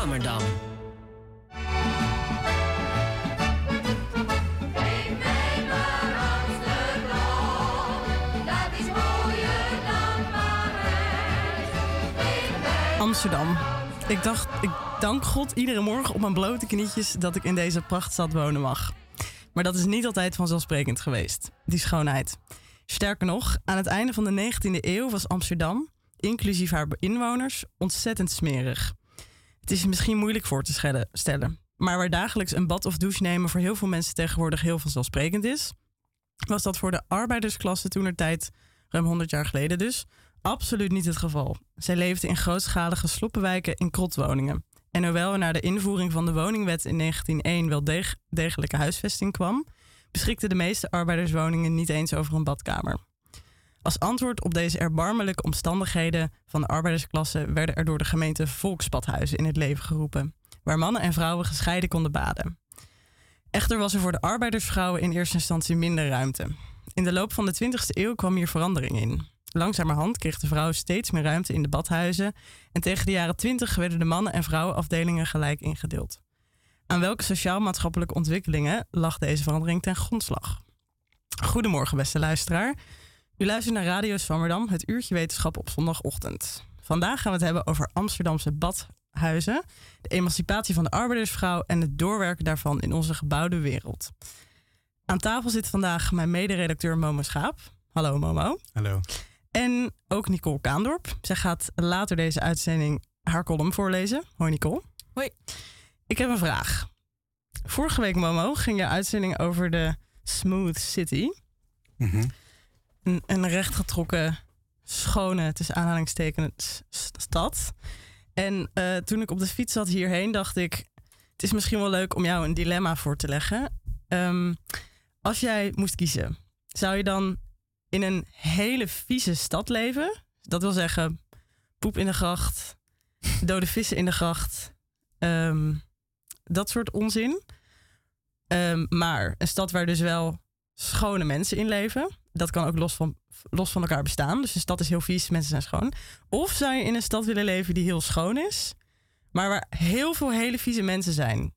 Zwammerdam. Amsterdam. Ik dank God iedere morgen op mijn blote knietjes dat ik in deze prachtstad wonen mag. Maar dat is niet altijd vanzelfsprekend geweest, die schoonheid. Sterker nog, aan het einde van de 19e eeuw was Amsterdam, inclusief haar inwoners, ontzettend smerig. Het is misschien moeilijk voor te stellen, maar waar dagelijks een bad of douche nemen voor heel veel mensen tegenwoordig heel vanzelfsprekend is, was dat voor de arbeidersklasse toentertijd, ruim 100 jaar geleden dus, absoluut niet het geval. Zij leefden in grootschalige sloppenwijken in krotwoningen. En hoewel er na de invoering van de woningwet in 1901 wel degelijke huisvesting kwam, beschikten de meeste arbeiderswoningen niet eens over een badkamer. Als antwoord op deze erbarmelijke omstandigheden van de arbeidersklasse werden er door de gemeente volksbadhuizen in het leven geroepen, waar mannen en vrouwen gescheiden konden baden. Echter was er voor de arbeidersvrouwen in eerste instantie minder ruimte. In de loop van de 20e eeuw kwam hier verandering in. Langzamerhand kreeg de vrouw steeds meer ruimte in de badhuizen en tegen de jaren 20 werden de mannen- en vrouwenafdelingen gelijk ingedeeld. Aan welke sociaal-maatschappelijke ontwikkelingen lag deze verandering ten grondslag? Goedemorgen, beste luisteraar. U luistert naar Radio Zwammerdam, het uurtje wetenschap op zondagochtend. Vandaag gaan we het hebben over Amsterdamse badhuizen, de emancipatie van de arbeidersvrouw en het doorwerken daarvan in onze gebouwde wereld. Aan tafel zit vandaag mijn mederedacteur Momo Schaap. Hallo Momo. Hallo. En ook Nicole Kaandorp. Zij gaat later deze uitzending haar column voorlezen. Hoi Nicole. Hoi. Ik heb een vraag. Vorige week, Momo, ging je uitzending over de Smooth City. Mm-hmm. Een rechtgetrokken, schone, tussen aanhalingstekens, stad. En toen ik op de fiets zat hierheen, dacht ik, het is misschien wel leuk om jou een dilemma voor te leggen. Als jij moest kiezen, zou je dan in een hele vieze stad leven? Dat wil zeggen, poep in de gracht, dode vissen in de gracht, dat soort onzin. Maar een stad waar dus wel schone mensen in leven. Dat kan ook los van elkaar bestaan. Dus de stad is heel vies, mensen zijn schoon. Of zou je in een stad willen leven die heel schoon is, maar waar heel veel hele vieze mensen zijn?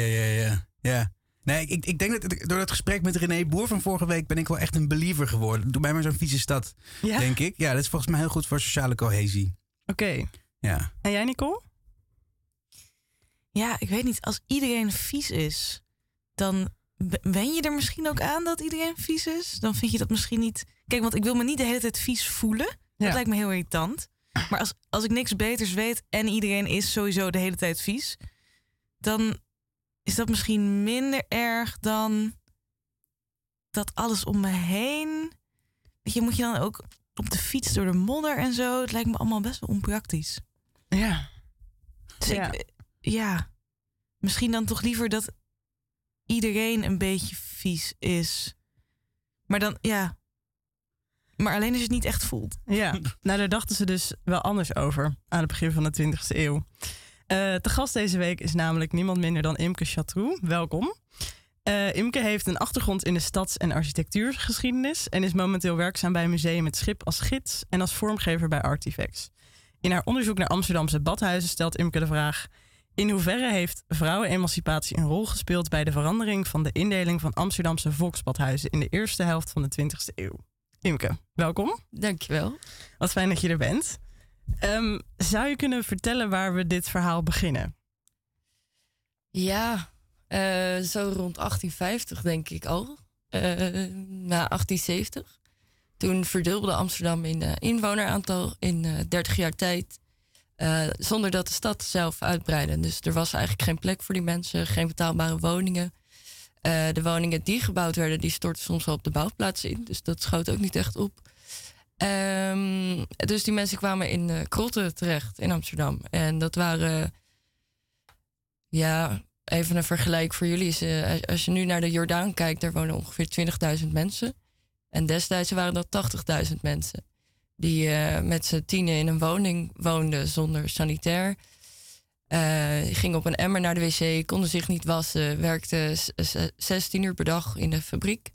Ja. Nee, ik denk dat door het gesprek met René Boer van vorige week ben ik wel echt een believer geworden. Doe mij maar zo'n vieze stad, denk ik. Ja, dat is volgens mij heel goed voor sociale cohesie. Oké. Ja. En jij, Nicole? Ja, ik weet niet. Als iedereen vies is, dan wen je er misschien ook aan dat iedereen vies is. Dan vind je dat misschien niet. Kijk, want ik wil me niet de hele tijd vies voelen. Dat lijkt me heel irritant. Maar als ik niks beters weet en iedereen is sowieso de hele tijd vies, dan is dat misschien minder erg dan dat alles om me heen. Weet je, moet je dan ook op de fiets door de modder en zo? Het lijkt me allemaal best wel onpraktisch. Ja. Dus misschien dan toch liever dat iedereen een beetje vies is. Maar dan, maar alleen als je het niet echt voelt. Ja, nou daar dachten ze dus wel anders over aan het begin van de 20e eeuw. Te gast deze week is namelijk niemand minder dan Imke Chatroux. Welkom. Imke heeft een achtergrond in de stads- en architectuurgeschiedenis en is momenteel werkzaam bij Museum Het Schip als gids en als vormgever bij Artifacts. In haar onderzoek naar Amsterdamse badhuizen stelt Imke de vraag: in hoeverre heeft vrouwenemancipatie een rol gespeeld bij de verandering van de indeling van Amsterdamse volksbadhuizen in de eerste helft van de 20e eeuw? Imke, welkom. Dankjewel. Wat fijn dat je er bent. Zou je kunnen vertellen waar we dit verhaal beginnen? Ja, zo rond 1850 denk ik al. Na 1870. Toen verdubbelde Amsterdam in inwoneraantal in 30 jaar tijd. Zonder dat de stad zelf uitbreidde. Dus er was eigenlijk geen plek voor die mensen. Geen betaalbare woningen. De woningen die gebouwd werden, die stortten soms wel op de bouwplaats in. Dus dat schoot ook niet echt op. Dus die mensen kwamen in krotten terecht in Amsterdam. En dat waren, even een vergelijk voor jullie. Als je nu naar de Jordaan kijkt, daar wonen ongeveer 20.000 mensen. En destijds waren dat 80.000 mensen. Die met z'n tienen in een woning woonden zonder sanitair. Gingen op een emmer naar de wc, konden zich niet wassen. Werkten 16 uur per dag in de fabriek.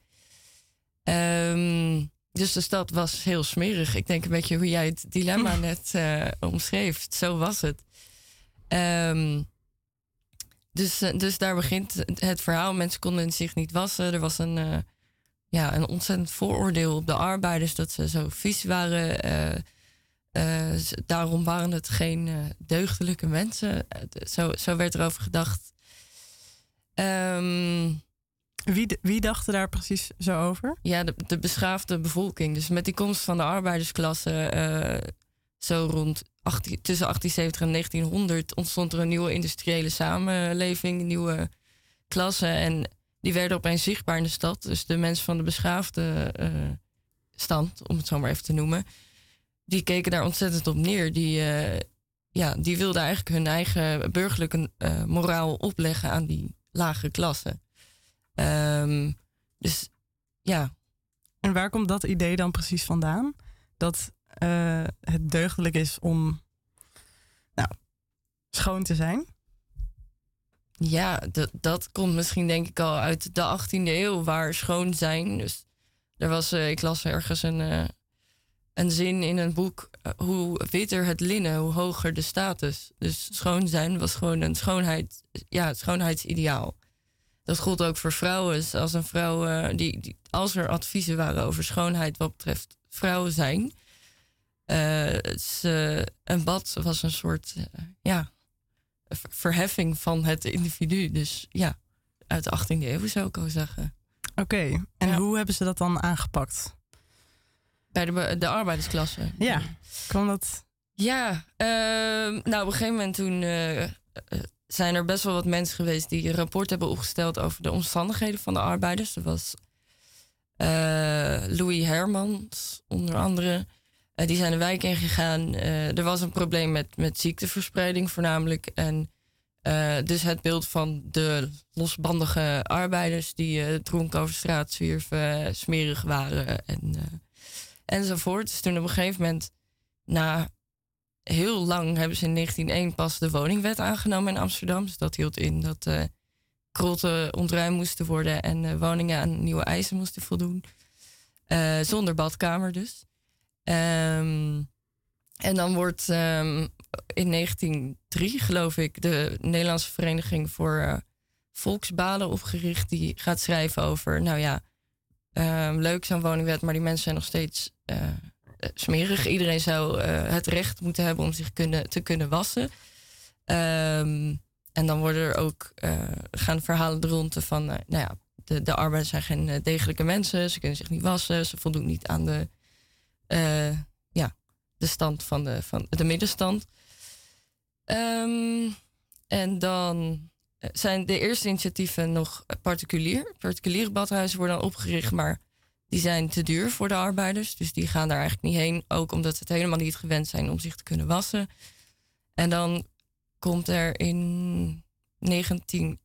Dus de stad was heel smerig. Ik denk een beetje hoe jij het dilemma net omschreef. Zo was het. Dus daar begint het verhaal. Mensen konden zich niet wassen. Er was een ontzettend vooroordeel op de arbeiders dat ze zo vies waren. Daarom waren het geen deugdelijke mensen. Zo werd er over gedacht. Wie dacht er daar precies zo over? Ja, de beschaafde bevolking. Dus met die komst van de arbeidersklasse, zo rond tussen 1870 en 1900 ontstond er een nieuwe industriële samenleving, een nieuwe klasse. En die werden opeens zichtbaar in de stad. Dus de mensen van de beschaafde stand, om het zo maar even te noemen, die keken daar ontzettend op neer. Die wilden eigenlijk hun eigen burgerlijke moraal opleggen aan die lage klasse. Dus ja. En waar komt dat idee dan precies vandaan? Dat het deugdelijk is om schoon te zijn? Ja, dat komt misschien denk ik al uit de 18e eeuw, waar schoon zijn. Dus er was, ik las ergens een zin in een boek, hoe witter het linnen, hoe hoger de status. Dus schoon zijn was gewoon een schoonheid, het schoonheidsideaal. Dat gold ook voor vrouwen. Als een vrouw, als er adviezen waren over schoonheid wat betreft vrouwen zijn. Een bad was een soort verheffing van het individu. Dus ja, uit de 18e eeuw zou ik al zeggen. Oké, en hoe hebben ze dat dan aangepakt? Bij de arbeidersklasse. Ja, kwam dat? Ja, op een gegeven moment toen zijn er best wel wat mensen geweest die een rapport hebben opgesteld over de omstandigheden van de arbeiders. Er was Louis Hermans, onder andere. Die zijn de wijk ingegaan. Er was een probleem met ziekteverspreiding voornamelijk. En dus het beeld van de losbandige arbeiders die dronken over straat zwierven, smerig waren enzovoort. Dus toen op een gegeven moment, na heel lang, hebben ze in 1901 pas de woningwet aangenomen in Amsterdam. Dus dat hield in dat krotten ontruimd moesten worden en woningen aan nieuwe eisen moesten voldoen. Zonder badkamer dus. En dan wordt in 1903, geloof ik, de Nederlandse Vereniging voor Volksbaden opgericht. Die gaat schrijven over, leuk zo'n woningwet, maar die mensen zijn nog steeds smerig. Iedereen zou het recht moeten hebben om zich te kunnen wassen. En dan worden er ook gaan verhalen de ronde van, de arbeiders zijn geen degelijke mensen. Ze kunnen zich niet wassen. Ze voldoen niet aan de stand van de middenstand. En dan zijn de eerste initiatieven nog particulier. Particuliere badhuizen worden dan opgericht, maar die zijn te duur voor de arbeiders. Dus die gaan daar eigenlijk niet heen. Ook omdat ze het helemaal niet gewend zijn om zich te kunnen wassen. En dan komt er in 1910,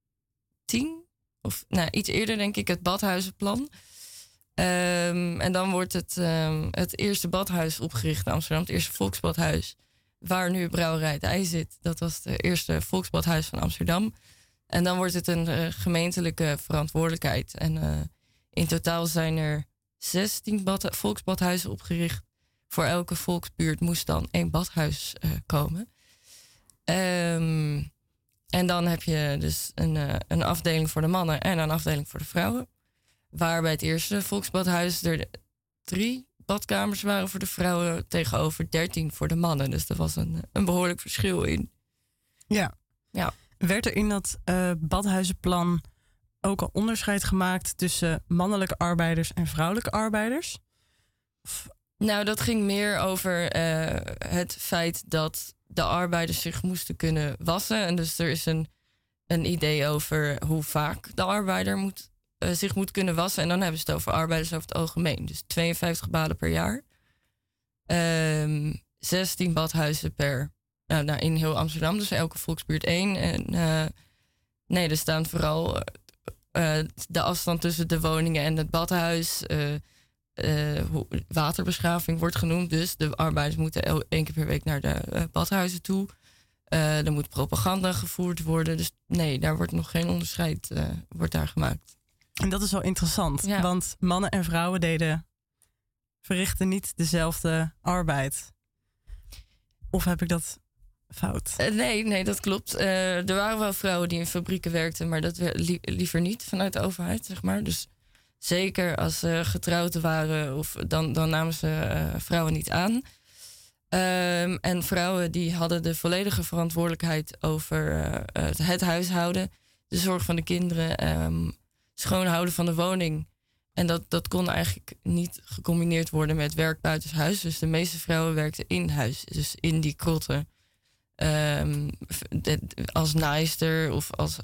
of iets eerder denk ik, het badhuizenplan. En dan wordt het eerste badhuis opgericht in Amsterdam. Het eerste volksbadhuis, waar nu Brouwerij Het IJ zit. Dat was het eerste volksbadhuis van Amsterdam. En dan wordt het een gemeentelijke verantwoordelijkheid. En in totaal zijn er 16 volksbadhuizen opgericht. Voor elke volksbuurt moest dan 1 badhuis komen. En dan heb je dus een afdeling voor de mannen en een afdeling voor de vrouwen. Waar bij het eerste volksbadhuis er 3 badkamers waren voor de vrouwen tegenover 13 voor de mannen. Dus er was een behoorlijk verschil in. Ja. Werd er in dat badhuizenplan ook al onderscheid gemaakt tussen mannelijke arbeiders en vrouwelijke arbeiders? Nou, dat ging meer over het feit dat de arbeiders zich moesten kunnen wassen. En dus er is een idee over hoe vaak de arbeider zich moet kunnen wassen. En dan hebben ze het over arbeiders over het algemeen. Dus 52 baden per jaar. 16 badhuizen in heel Amsterdam. Dus elke volksbuurt 1. En er staan vooral de afstand tussen de woningen en het badhuis. Waterbeschaving wordt genoemd. Dus de arbeiders moeten 1 keer per week naar de badhuizen toe. Er moet propaganda gevoerd worden. Dus nee, daar wordt nog geen onderscheid wordt daar gemaakt. En dat is wel interessant. Ja. Want mannen en vrouwen verrichten niet dezelfde arbeid. Of heb ik dat fout? Nee, dat klopt. Er waren wel vrouwen die in fabrieken werkten, maar dat liever niet vanuit de overheid, zeg maar. Dus zeker als ze getrouwd waren, dan namen ze vrouwen niet aan. En vrouwen die hadden de volledige verantwoordelijkheid over het huishouden, de zorg van de kinderen, schoonhouden van de woning. En dat kon eigenlijk niet gecombineerd worden met werk buitenshuis. Dus de meeste vrouwen werkten in huis, dus in die krotten. Als naaister of als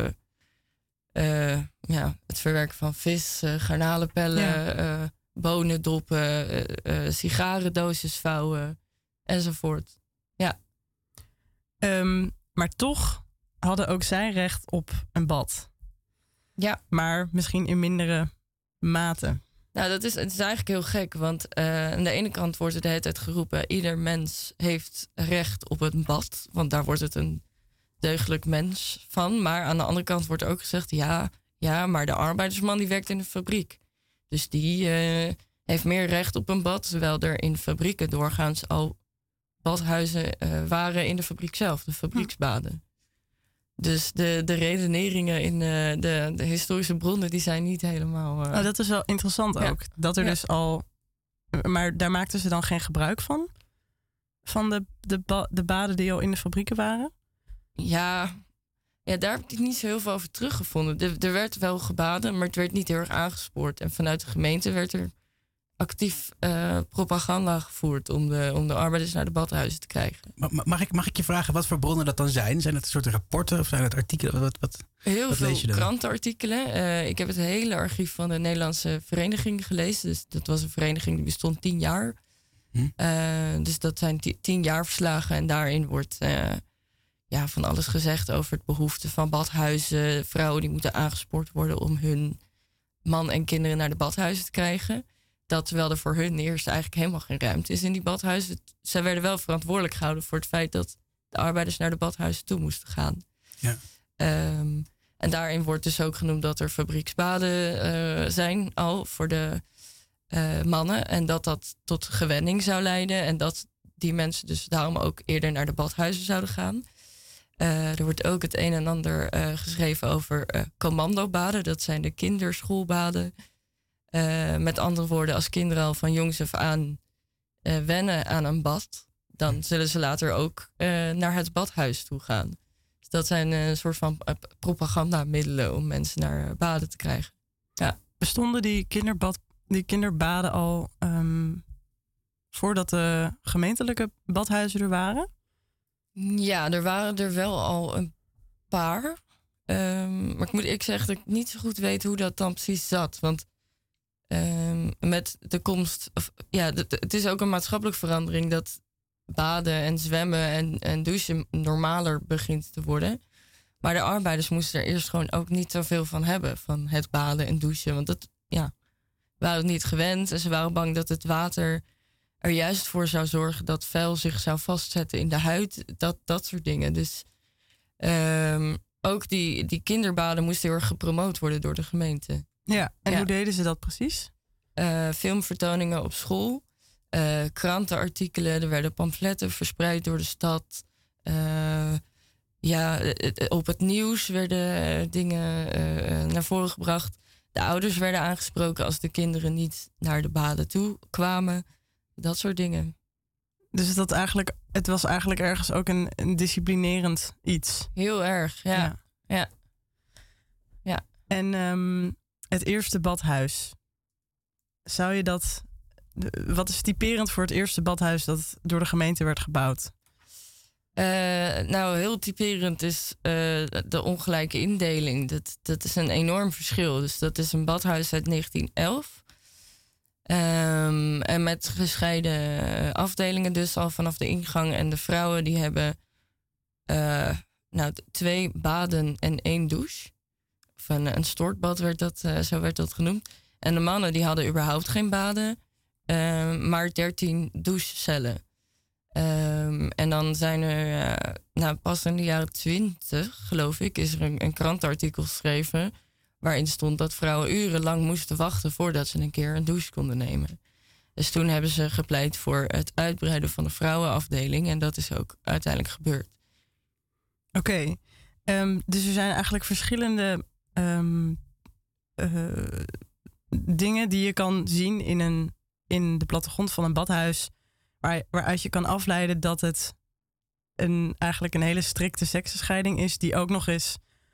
het verwerken van vis, garnalenpellen, bonendoppen, sigarendoosjes vouwen enzovoort. Ja. Maar toch hadden ook zij recht op een bad. Ja. Maar misschien in mindere mate. Nou, het is eigenlijk heel gek, want aan de ene kant wordt er de hele tijd geroepen, ieder mens heeft recht op een bad, want daar wordt het een deugdelijk mens van. Maar aan de andere kant wordt ook gezegd, ja, maar de arbeidersman die werkt in de fabriek. Dus die heeft meer recht op een bad, terwijl er in fabrieken doorgaans al badhuizen waren in de fabriek zelf, de fabrieksbaden. Dus de redeneringen in de historische bronnen, die zijn niet helemaal... dat is wel interessant ook. Dat er dus al... Maar daar maakten ze dan geen gebruik van? Van de baden die al in de fabrieken waren? Ja, daar heb ik niet zo heel veel over teruggevonden. Er werd wel gebaden, maar het werd niet heel erg aangespoord. En vanuit de gemeente werd er actief propaganda gevoerd om de arbeiders naar de badhuizen te krijgen. Mag ik je vragen wat voor bronnen dat dan zijn? Zijn het een soort rapporten of zijn het artikelen? Heel veel lees je dan? krantenartikelen. Ik heb het hele archief van de Nederlandse vereniging gelezen. Dus dat was een vereniging die bestond 10 jaar. Dus dat zijn 10 jaarverslagen. En daarin wordt van alles gezegd over het behoefte van badhuizen. Vrouwen die moeten aangespoord worden om hun man en kinderen naar de badhuizen te krijgen. Dat terwijl er voor hun eerst eigenlijk helemaal geen ruimte is in die badhuizen. Zij werden wel verantwoordelijk gehouden voor het feit dat de arbeiders naar de badhuizen toe moesten gaan. Ja. En daarin wordt dus ook genoemd dat er fabrieksbaden zijn al voor de mannen. En dat tot gewenning zou leiden. En dat die mensen dus daarom ook eerder naar de badhuizen zouden gaan. Er wordt ook het een en ander geschreven over commandobaden. Dat zijn de kinderschoolbaden. Met andere woorden, als kinderen al van jongs af aan wennen aan een bad, dan zullen ze later ook naar het badhuis toe gaan. Dus dat zijn een soort van propagandamiddelen om mensen naar baden te krijgen. Ja. Bestonden die kinderbaden al voordat de gemeentelijke badhuizen er waren? Ja, er waren er wel al een paar. Maar ik moet eerlijk zeggen dat ik niet zo goed weet hoe dat dan precies zat. Want met de komst... het is ook een maatschappelijke verandering dat baden en zwemmen en douchen normaler begint te worden. Maar de arbeiders moesten er eerst gewoon ook niet zoveel van hebben. Van het baden en douchen. Want dat waren het niet gewend. En ze waren bang dat het water er juist voor zou zorgen dat vuil zich zou vastzetten in de huid. Dat soort dingen. Dus ook die kinderbaden moesten heel erg gepromoot worden door de gemeente. Ja, en hoe deden ze dat precies? Filmvertoningen op school. Krantenartikelen. Er werden pamfletten verspreid door de stad. Op het nieuws werden dingen naar voren gebracht. De ouders werden aangesproken als de kinderen niet naar de baden toe kwamen. Dat soort dingen. Dus het was eigenlijk ergens ook een disciplinerend iets. Heel erg, ja. En het eerste badhuis. Zou je dat... Wat is typerend voor het eerste badhuis dat door de gemeente werd gebouwd? Heel typerend is de ongelijke indeling. Dat is een enorm verschil. Dus dat is een badhuis uit 1911. En met gescheiden afdelingen dus al vanaf de ingang. En de vrouwen die hebben 2 baden en 1 douche. Of een stortbad zo werd dat genoemd. En de mannen die hadden überhaupt geen baden. Maar 13 douchecellen. En dan zijn er, pas in de jaren 20, geloof ik, is er een krantenartikel geschreven waarin stond dat vrouwen urenlang moesten wachten voordat ze een keer een douche konden nemen. Dus toen hebben ze gepleit voor het uitbreiden van de vrouwenafdeling. En dat is ook uiteindelijk gebeurd. Oké. Dus er zijn eigenlijk verschillende dingen die je kan zien in de plattegrond van een badhuis. Waaruit je kan afleiden dat het eigenlijk een hele strikte seksenscheiding is. Die ook nog eens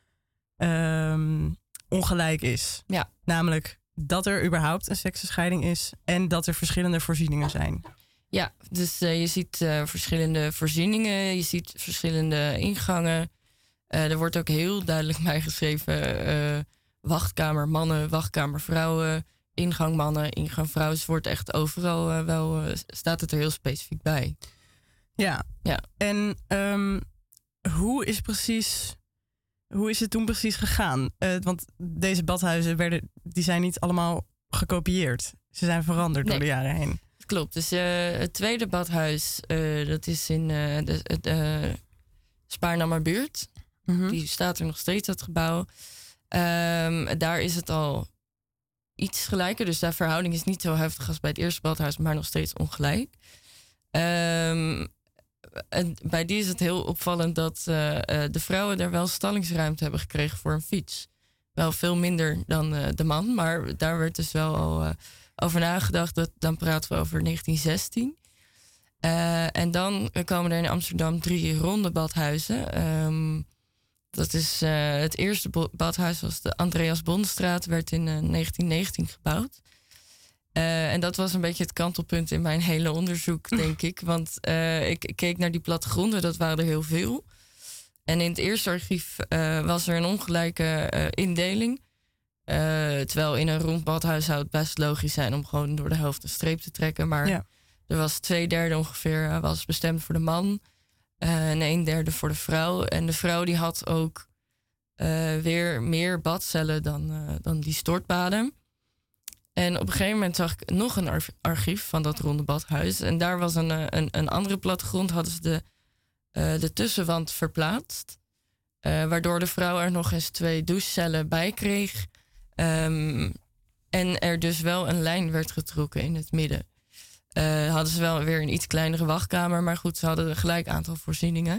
ongelijk is. Ja. Namelijk dat er überhaupt een seksenscheiding is. En dat er verschillende voorzieningen zijn. Ja, dus je ziet verschillende voorzieningen. Je ziet verschillende ingangen. Er wordt ook heel duidelijk bijgeschreven... wachtkamer mannen, wachtkamer vrouwen... ingang mannen, ingang vrouwen. Dus het wordt echt overal staat het er heel specifiek bij. Ja. En hoe is het toen precies gegaan? Want deze badhuizen die zijn niet allemaal gekopieerd. Ze zijn veranderd door de jaren heen. Klopt. Dus het tweede badhuis, dat is in de Spaarnammerbuurt. Mm-hmm. Die staat er nog steeds, dat gebouw. Daar is het al iets gelijker. Dus de verhouding is niet zo heftig als bij het eerste badhuis, maar nog steeds ongelijk. En bij die is het heel opvallend dat de vrouwen daar wel stallingsruimte hebben gekregen voor een fiets. Wel veel minder dan de man, maar daar werd dus wel al over nagedacht. Dan praten we over 1916. En dan komen er in Amsterdam 3 ronde badhuizen. Dat is het eerste badhuis was de Andreas Bonstraat, werd in 1919 gebouwd. En dat was een beetje het kantelpunt in mijn hele onderzoek, denk ik. Want ik keek naar die plattegronden, dat waren er heel veel. En in het eerste archief was er een ongelijke indeling. Terwijl in een rond badhuis zou het best logisch zijn om gewoon door de helft een streep te trekken. Maar er was 2/3 ongeveer was bestemd voor de man. En 1/3 voor de vrouw. En de vrouw die had ook weer meer badcellen dan die stortbaden. En op een gegeven moment zag ik nog een archief van dat ronde badhuis. En daar was een andere plattegrond, hadden ze de tussenwand verplaatst. Waardoor de vrouw er nog eens 2 douchecellen bij kreeg. En er dus wel een lijn werd getrokken in het midden. Hadden ze wel weer een iets kleinere wachtkamer. Maar goed, ze hadden een gelijk aantal voorzieningen.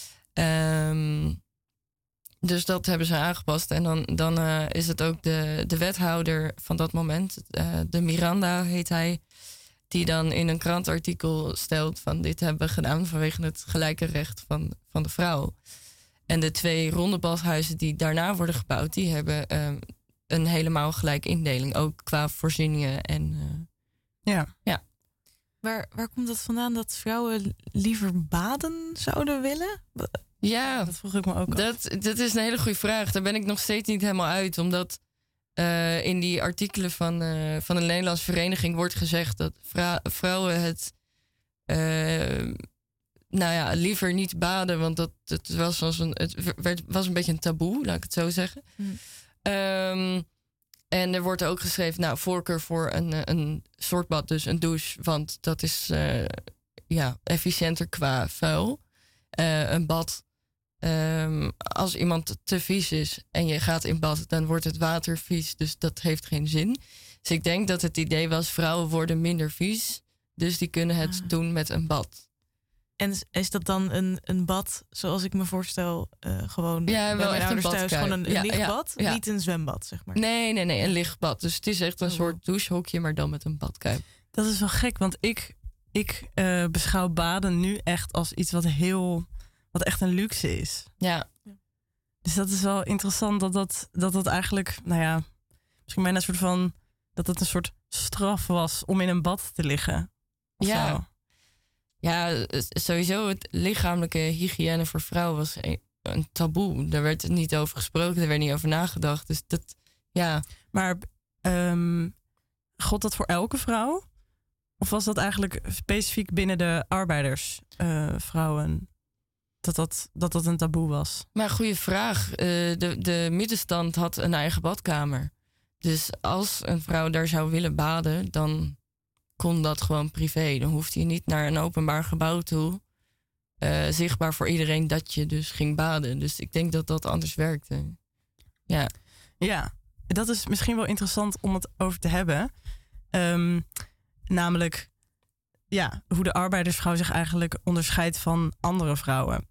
Dus dat hebben ze aangepast. En dan is het ook de wethouder van dat moment, de Miranda heet hij, die dan in een krantartikel stelt van dit hebben we gedaan vanwege het gelijke recht van de vrouw. En de 2 ronde badhuizen die daarna worden gebouwd, die hebben een helemaal gelijke indeling. Ook qua voorzieningen en ja. Waar komt dat vandaan dat vrouwen liever baden zouden willen? Ja, dat vroeg ik me ook af. Dat is een hele goede vraag. Daar ben ik nog steeds niet helemaal uit. Omdat in die artikelen van de Nederlandse Vereniging wordt gezegd dat vrouwen het liever niet baden. Want het was was een beetje een taboe, laat ik het zo zeggen. En er wordt ook geschreven, voorkeur voor een stortbad, dus een douche. Want dat is efficiënter qua vuil. Een bad, als iemand te vies is en je gaat in bad, dan wordt het water vies. Dus dat heeft geen zin. Dus ik denk dat het idee was, vrouwen worden minder vies. Dus die kunnen het doen met een bad. En is dat dan een bad, zoals ik me voorstel, gewoon bij mijn ouders thuis, gewoon een lichtbad? Ja. Niet een zwembad, zeg maar. Nee, een lichtbad. Dus het is echt een soort douchehokje, maar dan met een badkuip. Dat is wel gek, want ik beschouw baden nu echt als iets wat echt een luxe is. Ja. Dus dat is wel interessant dat eigenlijk, misschien bijna een soort van, dat het een soort straf was om in een bad te liggen. Ja. Zo. Ja, sowieso het lichamelijke hygiëne voor vrouwen was een taboe. Daar werd niet over gesproken, er werd niet over nagedacht. Dus dat, ja. Maar gold dat voor elke vrouw? Of was dat eigenlijk specifiek binnen de arbeidersvrouwen? Dat een taboe was? Maar goede vraag. De middenstand had een eigen badkamer. Dus als een vrouw daar zou willen baden, dan kon dat gewoon privé. Dan hoefde je niet naar een openbaar gebouw toe. Zichtbaar voor iedereen dat je dus ging baden. Dus ik denk dat dat anders werkte. Ja. Ja, dat is misschien wel interessant om het over te hebben. Namelijk hoe de arbeidersvrouw zich eigenlijk onderscheidt van andere vrouwen.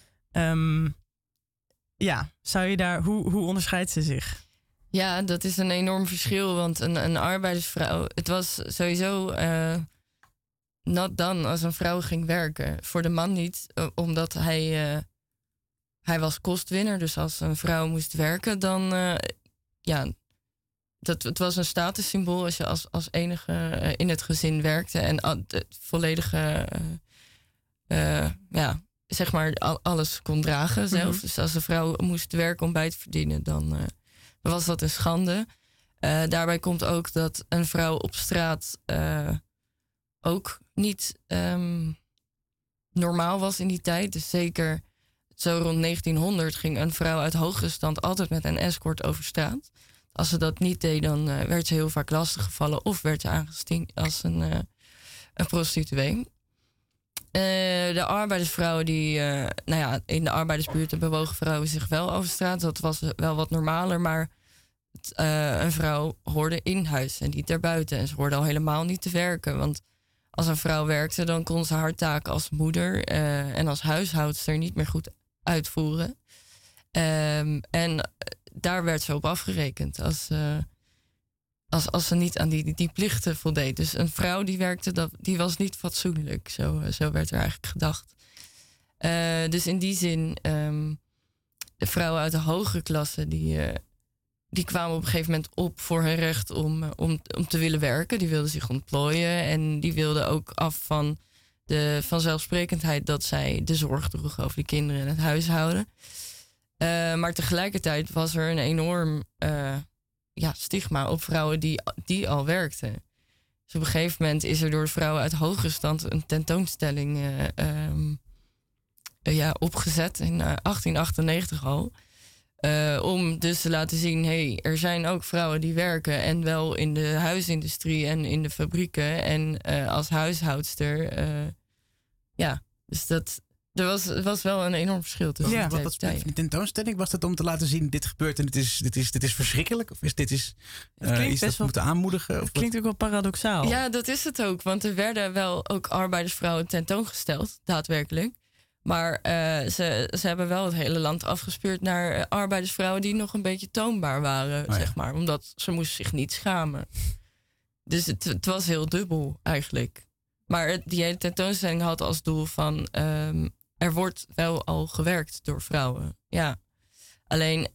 Zou je daar... Hoe onderscheidt ze zich? Ja, dat is een enorm verschil. Want een arbeidersvrouw... Het was sowieso not done als een vrouw ging werken. Voor de man niet, omdat hij was kostwinner. Dus als een vrouw moest werken, dan... Het was een statussymbool als je als enige in het gezin werkte. En het volledige... zeg maar alles kon dragen zelf. Mm-hmm. Dus als een vrouw moest werken om bij te verdienen, dan was dat een schande. Daarbij komt ook dat een vrouw op straat ook niet normaal was in die tijd. Dus zeker zo rond 1900 ging een vrouw uit hogere stand altijd met een escort over straat. Als ze dat niet deed, dan werd ze heel vaak lastiggevallen of werd ze aangezien als een prostituee. De arbeidersvrouwen die... in de arbeidersbuurten bewogen vrouwen zich wel over straat. Dat was wel wat normaler, maar een vrouw hoorde in huis en niet daarbuiten. En ze hoorde al helemaal niet te werken. Want als een vrouw werkte, dan kon ze haar taak als moeder en als huishoudster niet meer goed uitvoeren. En daar werd ze op afgerekend als ze niet aan die plichten voldeed. Dus een vrouw die werkte, die was niet fatsoenlijk. Zo werd er eigenlijk gedacht. Dus in die zin, de vrouwen uit de hogere klasse... die kwamen op een gegeven moment op voor hun recht om te willen werken. Die wilden zich ontplooien. En die wilden ook af van de vanzelfsprekendheid... dat zij de zorg droegen over de kinderen en het huishouden. Maar tegelijkertijd was er een enorm... stigma op vrouwen die al werkten. Dus op een gegeven moment is er door vrouwen uit hogere stand een tentoonstelling opgezet in 1898 al. Om dus te laten zien, er zijn ook vrouwen die werken en wel in de huisindustrie en in de fabrieken en als huishoudster. Dus dat... Er was wel een enorm verschil tussen de tijd. Wat die tentoonstelling, was dat om te laten zien... dit gebeurt en dit is verschrikkelijk? Of is dit iets dat we moeten aanmoedigen? Het klinkt ook wel paradoxaal. Ja, dat is het ook. Want er werden wel ook arbeidersvrouwen tentoongesteld, daadwerkelijk. Maar ze hebben wel het hele land afgespeurd naar arbeidersvrouwen... die nog een beetje toonbaar waren, zeg maar. Omdat ze moesten zich niet schamen. Dus het was heel dubbel, eigenlijk. Maar die hele tentoonstelling had als doel van... er wordt wel al gewerkt door vrouwen. Ja. Alleen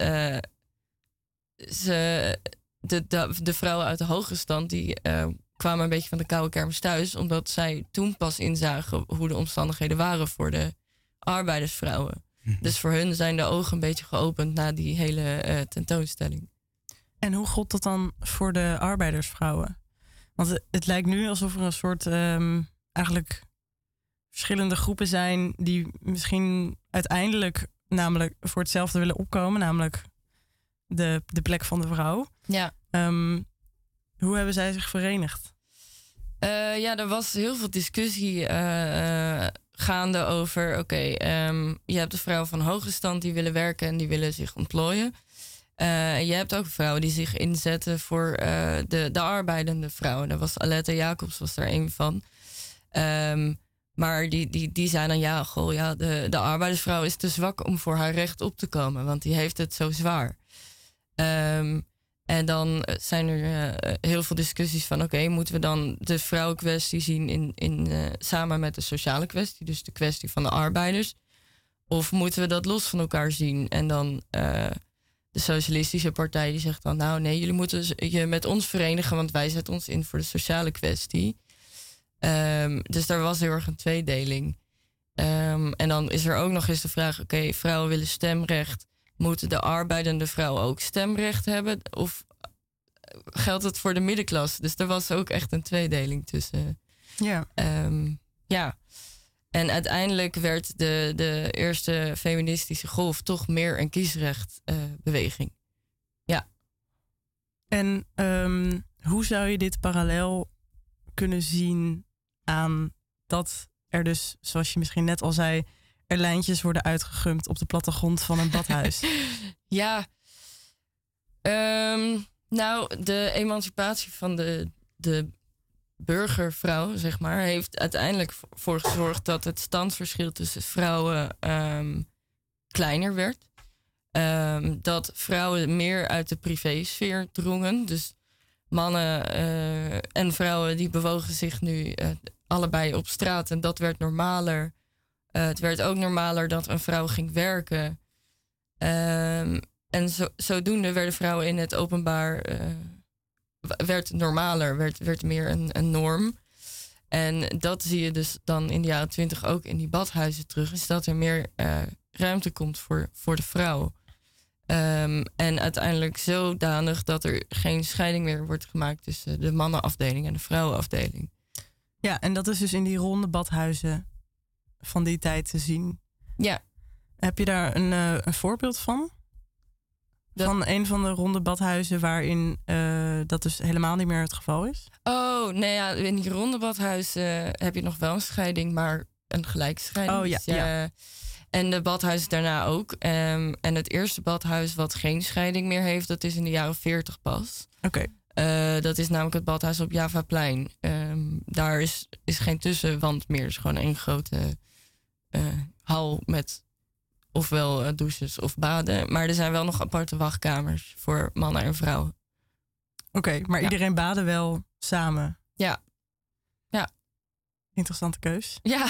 de vrouwen uit de hogere stand... die kwamen een beetje van de koude kermis thuis... omdat zij toen pas inzagen hoe de omstandigheden waren... voor de arbeidersvrouwen. Mm-hmm. Dus voor hun zijn de ogen een beetje geopend... na die hele tentoonstelling. En hoe gold dat dan voor de arbeidersvrouwen? Want het lijkt nu alsof er een soort... eigenlijk verschillende groepen zijn... die misschien uiteindelijk namelijk voor hetzelfde willen opkomen. Namelijk de plek van de vrouw. Ja. Hoe hebben zij zich verenigd? Er was heel veel discussie gaande over... je hebt de vrouwen van hoge stand die willen werken... en die willen zich ontplooien. Je hebt ook vrouwen die zich inzetten voor de arbeidende vrouwen. Daar was Aletta Jacobs was daar een van. Maar die zei dan, de arbeidersvrouw is te zwak om voor haar recht op te komen. Want die heeft het zo zwaar. En dan zijn er heel veel discussies van... moeten we dan de vrouwenkwestie zien samen met de sociale kwestie... dus de kwestie van de arbeiders... of moeten we dat los van elkaar zien? En dan de socialistische partij die zegt dan... nou nee, jullie moeten je met ons verenigen... want wij zetten ons in voor de sociale kwestie. Dus daar was heel erg een tweedeling. En dan is er ook nog eens de vraag... vrouwen willen stemrecht... moeten de arbeidende vrouwen ook stemrecht hebben? Of geldt het voor de middenklasse? Dus er was ook echt een tweedeling tussen. Ja. En uiteindelijk werd de eerste feministische golf... toch meer een kiesrechtbeweging. Ja. En hoe zou je dit parallel kunnen zien aan dat er dus, zoals je misschien net al zei... er lijntjes worden uitgegumpt op de plattegrond van een badhuis? Ja. De emancipatie van de burgervrouw, zeg maar, heeft uiteindelijk voor gezorgd dat het standsverschil tussen vrouwen kleiner werd. Dat vrouwen meer uit de privésfeer drongen. Dus mannen en vrouwen die bewogen zich nu allebei op straat. En dat werd normaler. Het werd ook normaler dat een vrouw ging werken. En zodoende werden vrouwen in het openbaar... werd normaler, werd meer een norm. En dat zie je dus dan in de jaren 20 ook in die badhuizen terug. Is dat er meer ruimte komt voor de vrouw. En uiteindelijk zodanig dat er geen scheiding meer wordt gemaakt tussen de mannenafdeling en de vrouwenafdeling. Ja, en dat is dus in die ronde badhuizen van die tijd te zien. Ja. Heb je daar een voorbeeld van? Van een van de ronde badhuizen waarin dat dus helemaal niet meer het geval is? Oh, nee, ja, in die ronde badhuizen heb je nog wel een scheiding, maar een gelijkscheiding. Oh ja, dus, ja. En de badhuizen daarna ook. En het eerste badhuis wat geen scheiding meer heeft, dat is in de jaren 40 pas. Oké. Dat is namelijk het badhuis op Javaplein. Daar is geen tussenwand meer. Het is gewoon één grote hal met ofwel douches of baden. Maar er zijn wel nog aparte wachtkamers voor mannen en vrouwen. Oké, maar iedereen baadde wel samen? Ja. Interessante keus. Ja.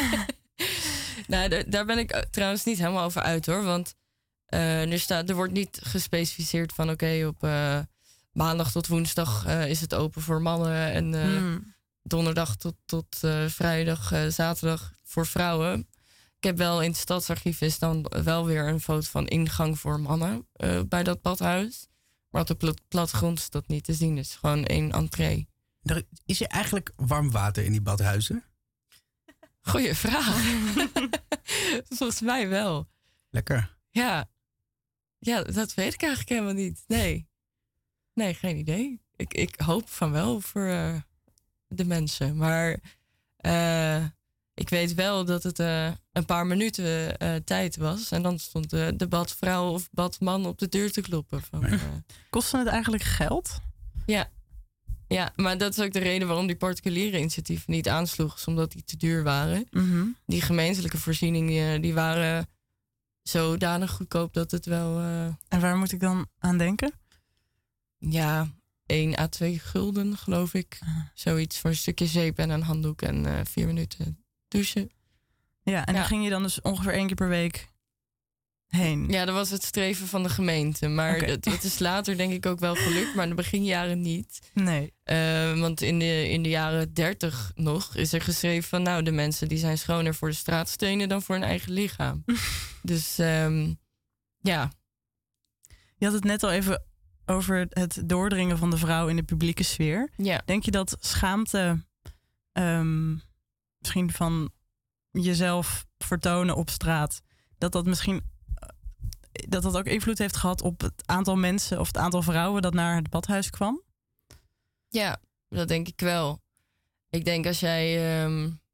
Nou, daar ben ik trouwens niet helemaal over uit, hoor. Want er wordt niet gespecificeerd van oké, op maandag tot woensdag is het open voor mannen. En donderdag tot vrijdag, zaterdag voor vrouwen. Ik heb wel in het stadsarchief is dan wel weer een foto van ingang voor mannen bij dat badhuis. Maar op de plattegrond is dat niet te zien. Het is gewoon één entree. Is er eigenlijk warm water in die badhuizen? Goeie vraag. Volgens mij wel. Lekker. Ja, dat weet ik eigenlijk helemaal niet. Nee, geen idee. Ik hoop van wel voor de mensen. Maar ik weet wel dat het een paar minuten tijd was. En dan stond de badvrouw of badman op de deur te kloppen. Kostte het eigenlijk geld? Ja, maar dat is ook de reden waarom die particuliere initiatieven niet aansloegen. Omdat die te duur waren. Mm-hmm. Die gemeentelijke voorzieningen die waren zodanig goedkoop dat het wel... En waar moet ik dan aan denken? Ja, 1 à 2 gulden, geloof ik. Zoiets voor een stukje zeep en een handdoek en 4 minuten douchen. Ja, en daar ging je dan dus ongeveer 1 keer per week heen? Ja, dat was het streven van de gemeente. Maar het is later denk ik ook wel gelukt, maar in de beginjaren niet. Nee. Want in de jaren 30 nog is er geschreven van... nou, de mensen die zijn schoner voor de straatstenen dan voor hun eigen lichaam. Dus ja. Je had het net al even over het doordringen van de vrouw in de publieke sfeer. Ja. Denk je dat schaamte misschien van jezelf vertonen op straat... dat misschien... dat ook invloed heeft gehad op het aantal mensen... of het aantal vrouwen dat naar het badhuis kwam? Ja, dat denk ik wel. Ik denk als jij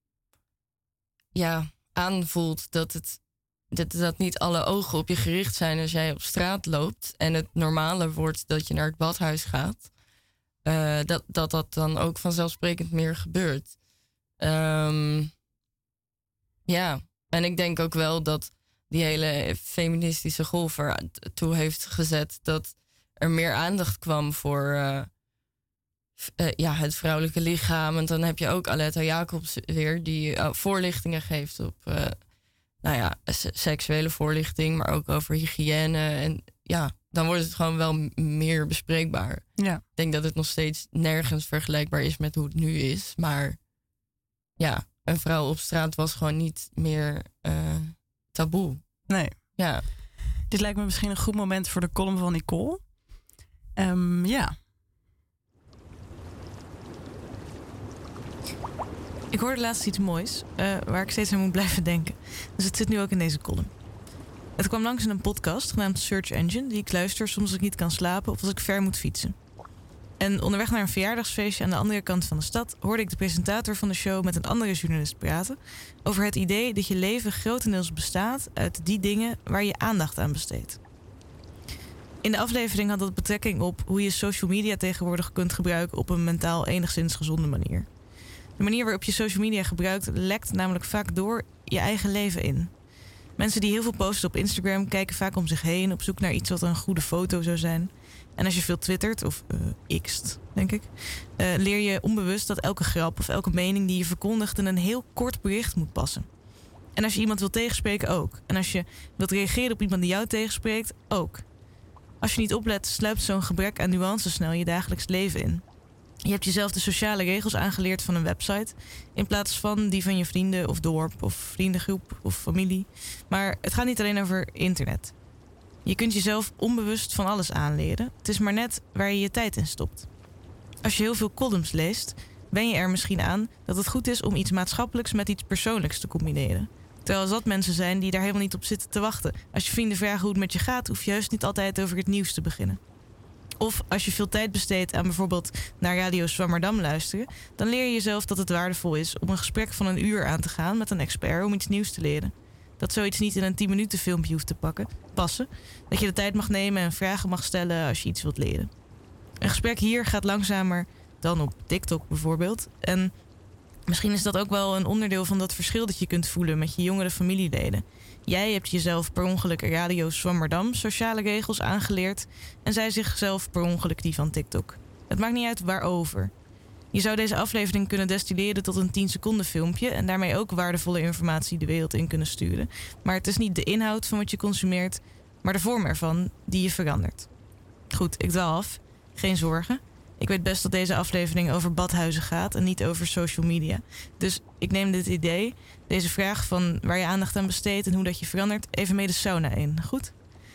aanvoelt dat niet alle ogen op je gericht zijn als jij op straat loopt... en het normale wordt dat je naar het badhuis gaat... dat dan ook vanzelfsprekend meer gebeurt. Ja, en ik denk ook wel dat die hele feministische golf ertoe heeft gezet... dat er meer aandacht kwam voor het vrouwelijke lichaam. En dan heb je ook Aletta Jacobs weer... die voorlichtingen geeft op seksuele voorlichting... maar ook over hygiëne. En ja, dan wordt het gewoon wel meer bespreekbaar. Ja. Ik denk dat het nog steeds nergens vergelijkbaar is met hoe het nu is. Maar ja, een vrouw op straat was gewoon niet meer taboe. Nee. Ja. Dit lijkt me misschien een goed moment voor de column van Nicole. Ja. Ik hoorde laatst iets moois, waar ik steeds aan moet blijven denken. Dus het zit nu ook in deze column. Het kwam langs in een podcast genaamd Search Engine... die ik luister soms als ik niet kan slapen of als ik ver moet fietsen. En onderweg naar een verjaardagsfeestje aan de andere kant van de stad... hoorde ik de presentator van de show met een andere journalist praten... over het idee dat je leven grotendeels bestaat uit die dingen waar je aandacht aan besteedt. In de aflevering had dat betrekking op hoe je social media tegenwoordig kunt gebruiken op een mentaal enigszins gezonde manier. De manier waarop je social media gebruikt lekt namelijk vaak door je eigen leven in. Mensen die heel veel posten op Instagram kijken vaak om zich heen op zoek naar iets wat een goede foto zou zijn. En als je veel twittert, of x't, denk ik, leer je onbewust dat elke grap of elke mening die je verkondigt in een heel kort bericht moet passen. En als je iemand wil tegenspreken, ook. En als je wilt reageren op iemand die jou tegenspreekt, ook. Als je niet oplet, sluipt zo'n gebrek aan nuance snel je dagelijks leven in. Je hebt jezelf de sociale regels aangeleerd van een website, in plaats van die van je vrienden of dorp of vriendengroep of familie. Maar het gaat niet alleen over internet. Je kunt jezelf onbewust van alles aanleren. Het is maar net waar je je tijd in stopt. Als je heel veel columns leest, ben je er misschien aan dat het goed is om iets maatschappelijks met iets persoonlijks te combineren. Terwijl er zat mensen zijn die daar helemaal niet op zitten te wachten. Als je vrienden vragen hoe het met je gaat, hoef je juist niet altijd over het nieuws te beginnen. Of als je veel tijd besteedt aan bijvoorbeeld naar Radio Zwammerdam luisteren, dan leer je jezelf dat het waardevol is om een gesprek van 1 uur aan te gaan met een expert om iets nieuws te leren. Dat zoiets niet in een 10-minuten filmpje hoeft te passen. Dat je de tijd mag nemen en vragen mag stellen als je iets wilt leren. Een gesprek hier gaat langzamer dan op TikTok bijvoorbeeld. En misschien is dat ook wel een onderdeel van dat verschil dat je kunt voelen met je jongere familieleden. Jij hebt jezelf per ongeluk Radio Zwammerdam sociale regels aangeleerd en zij zichzelf per ongeluk die van TikTok. Het maakt niet uit waarover. Je zou deze aflevering kunnen destilleren tot een 10-seconden filmpje en daarmee ook waardevolle informatie de wereld in kunnen sturen. Maar het is niet de inhoud van wat je consumeert, maar de vorm ervan die je verandert. Goed, ik dwaal af. Geen zorgen. Ik weet best dat deze aflevering over badhuizen gaat en niet over social media. Dus ik neem dit idee, deze vraag van waar je aandacht aan besteedt en hoe dat je verandert, even mee de sauna in. Goed?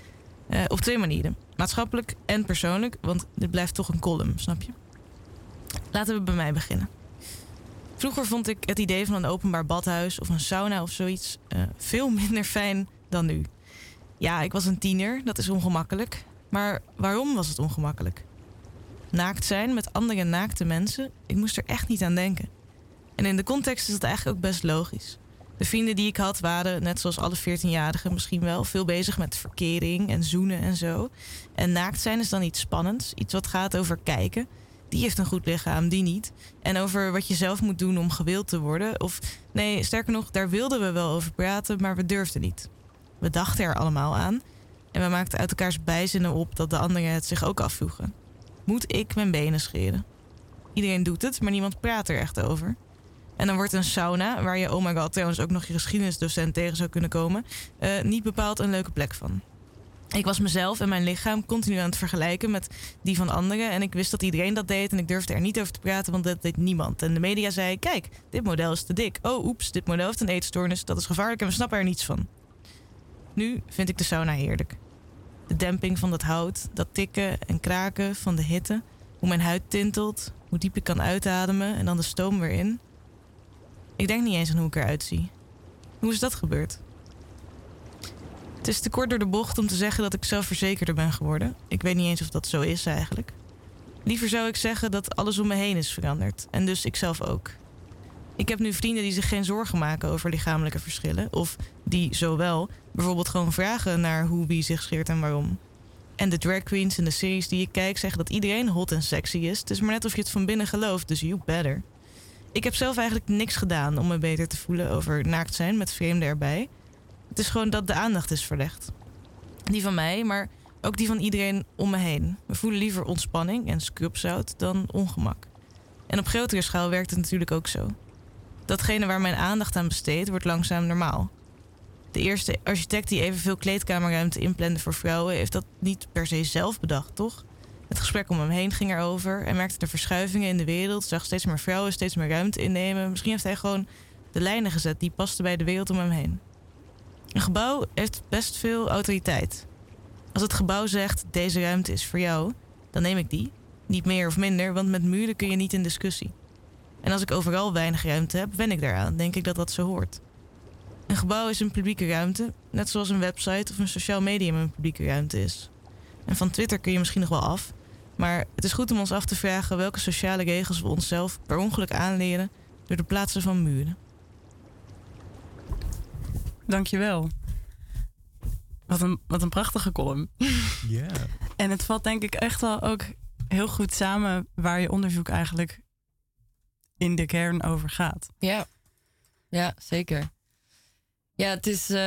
Op 2 manieren. Maatschappelijk en persoonlijk, want dit blijft toch een column, snap je? Laten we bij mij beginnen. Vroeger vond ik het idee van een openbaar badhuis of een sauna of zoiets veel minder fijn dan nu. Ja, ik was een tiener, dat is ongemakkelijk. Maar waarom was het ongemakkelijk? Naakt zijn met andere naakte mensen, ik moest er echt niet aan denken. En in de context is dat eigenlijk ook best logisch. De vrienden die ik had waren, net zoals alle 14-jarigen misschien wel, veel bezig met verkering en zoenen en zo. En naakt zijn is dan iets spannends, iets wat gaat over kijken. Die heeft een goed lichaam, die niet. En over wat je zelf moet doen om gewild te worden. Of nee, sterker nog, daar wilden we wel over praten, maar we durfden niet. We dachten er allemaal aan. En we maakten uit elkaars bijzinnen op dat de anderen het zich ook afvroegen. Moet ik mijn benen scheren? Iedereen doet het, maar niemand praat er echt over. En dan wordt een sauna, waar je, oh my god, trouwens ook nog je geschiedenisdocent tegen zou kunnen komen, niet bepaald een leuke plek van. Ik was mezelf en mijn lichaam continu aan het vergelijken met die van anderen. En ik wist dat iedereen dat deed en ik durfde er niet over te praten, want dat deed niemand. En de media zei, kijk, dit model is te dik. Oh, oeps, dit model heeft een eetstoornis, dat is gevaarlijk en we snappen er niets van. Nu vind ik de sauna heerlijk. De demping van dat hout, dat tikken en kraken van de hitte. Hoe mijn huid tintelt, hoe diep ik kan uitademen en dan de stoom weer in. Ik denk niet eens aan hoe ik eruit zie. Hoe is dat gebeurd? Het is te kort door de bocht om te zeggen dat ik zelfverzekerder ben geworden. Ik weet niet eens of dat zo is eigenlijk. Liever zou ik zeggen dat alles om me heen is veranderd. En dus ikzelf ook. Ik heb nu vrienden die zich geen zorgen maken over lichamelijke verschillen. Of die zowel bijvoorbeeld gewoon vragen naar hoe wie zich scheert en waarom. En de drag queens in de series die ik kijk zeggen dat iedereen hot en sexy is. Het is maar net of je het van binnen gelooft, dus you better. Ik heb zelf eigenlijk niks gedaan om me beter te voelen over naakt zijn met vreemden erbij. Het is gewoon dat de aandacht is verlegd. Die van mij, maar ook die van iedereen om me heen. We voelen liever ontspanning en scrubzout dan ongemak. En op grotere schaal werkt het natuurlijk ook zo. Datgene waar mijn aandacht aan besteedt, wordt langzaam normaal. De eerste architect die evenveel kleedkamerruimte inplande voor vrouwen heeft dat niet per se zelf bedacht, toch? Het gesprek om hem heen ging erover. Hij merkte de verschuivingen in de wereld, zag steeds meer vrouwen steeds meer ruimte innemen. Misschien heeft hij gewoon de lijnen gezet die pasten bij de wereld om hem heen. Een gebouw heeft best veel autoriteit. Als het gebouw zegt, deze ruimte is voor jou, dan neem ik die. Niet meer of minder, want met muren kun je niet in discussie. En als ik overal weinig ruimte heb, wen ik daaraan. Denk ik dat dat zo hoort. Een gebouw is een publieke ruimte, net zoals een website of een sociaal medium een publieke ruimte is. En van Twitter kun je misschien nog wel af, maar het is goed om ons af te vragen welke sociale regels we onszelf per ongeluk aanleren door de plaatsen van muren. Dankjewel. Wat een prachtige column. Ja. En het valt denk ik echt wel ook heel goed samen waar je onderzoek eigenlijk in de kern over gaat. Ja, zeker. Ja, het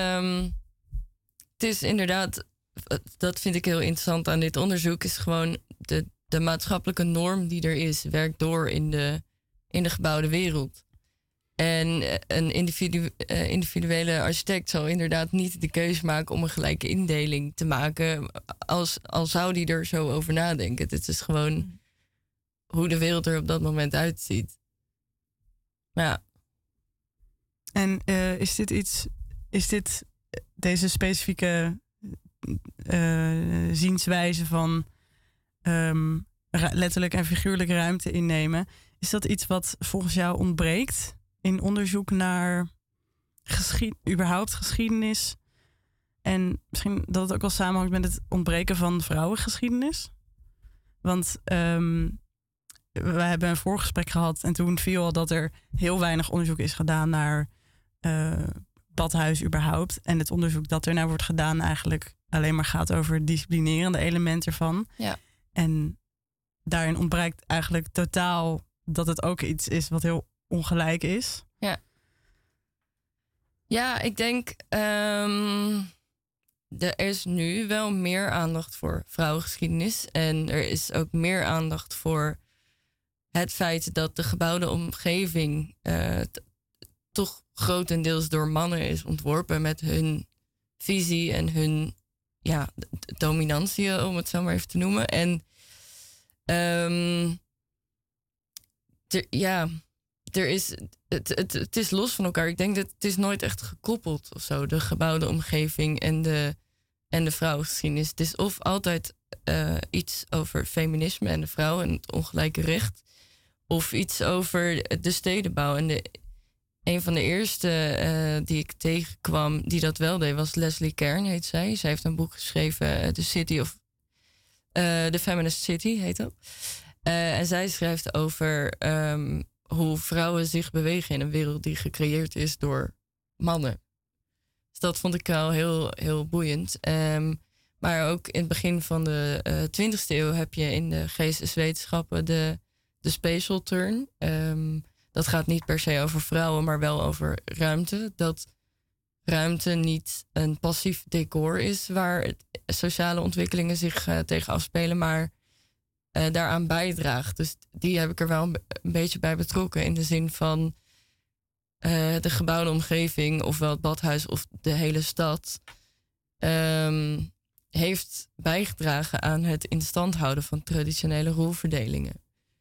is inderdaad, dat vind ik heel interessant aan dit onderzoek, is gewoon de maatschappelijke norm die er is, werkt door in de gebouwde wereld. En een individuele architect zal inderdaad niet de keuze maken om een gelijke indeling te maken, al zou die er zo over nadenken. Het is gewoon hoe de wereld er op dat moment uitziet. Ja. En is dit deze specifieke zienswijze van letterlijk en figuurlijk ruimte innemen, is dat iets wat volgens jou ontbreekt in onderzoek naar überhaupt geschiedenis? En misschien dat het ook wel samenhangt met het ontbreken van vrouwengeschiedenis? Want we hebben een voorgesprek gehad en toen viel al dat er heel weinig onderzoek is gedaan naar badhuis überhaupt. En het onderzoek dat er naar wordt gedaan eigenlijk alleen maar gaat over het disciplinerende element ervan. Ja. En daarin ontbreekt eigenlijk totaal dat het ook iets is wat heel ongelijk is. Ja, ik denk er is nu wel meer aandacht voor vrouwengeschiedenis. En er is ook meer aandacht voor het feit dat de gebouwde omgeving toch grotendeels door mannen is ontworpen met hun visie en hun dominantie, om het zo maar even te noemen. En het is los van elkaar. Ik denk dat het is nooit echt gekoppeld of zo, de gebouwde omgeving en de vrouwengeschiedenis. Het is of altijd iets over feminisme en de vrouw en het ongelijke recht, of iets over de stedenbouw. En een van de eerste die ik tegenkwam die dat wel deed, was Leslie Cairn, heet zij. Zij heeft een boek geschreven, The Feminist City heet dat. En zij schrijft over hoe vrouwen zich bewegen in een wereld die gecreëerd is door mannen. Dus dat vond ik wel heel, heel boeiend. Maar ook in het begin van de 20e eeuw heb je in de geesteswetenschappen de spatial turn. Dat gaat niet per se over vrouwen, maar wel over ruimte. Dat ruimte niet een passief decor is waar sociale ontwikkelingen zich tegen afspelen, maar daaraan bijdraagt. Dus die heb ik er wel een beetje bij betrokken in de zin van de gebouwde omgeving, ofwel het badhuis of de hele stad, heeft bijgedragen aan het in stand houden van traditionele rolverdelingen.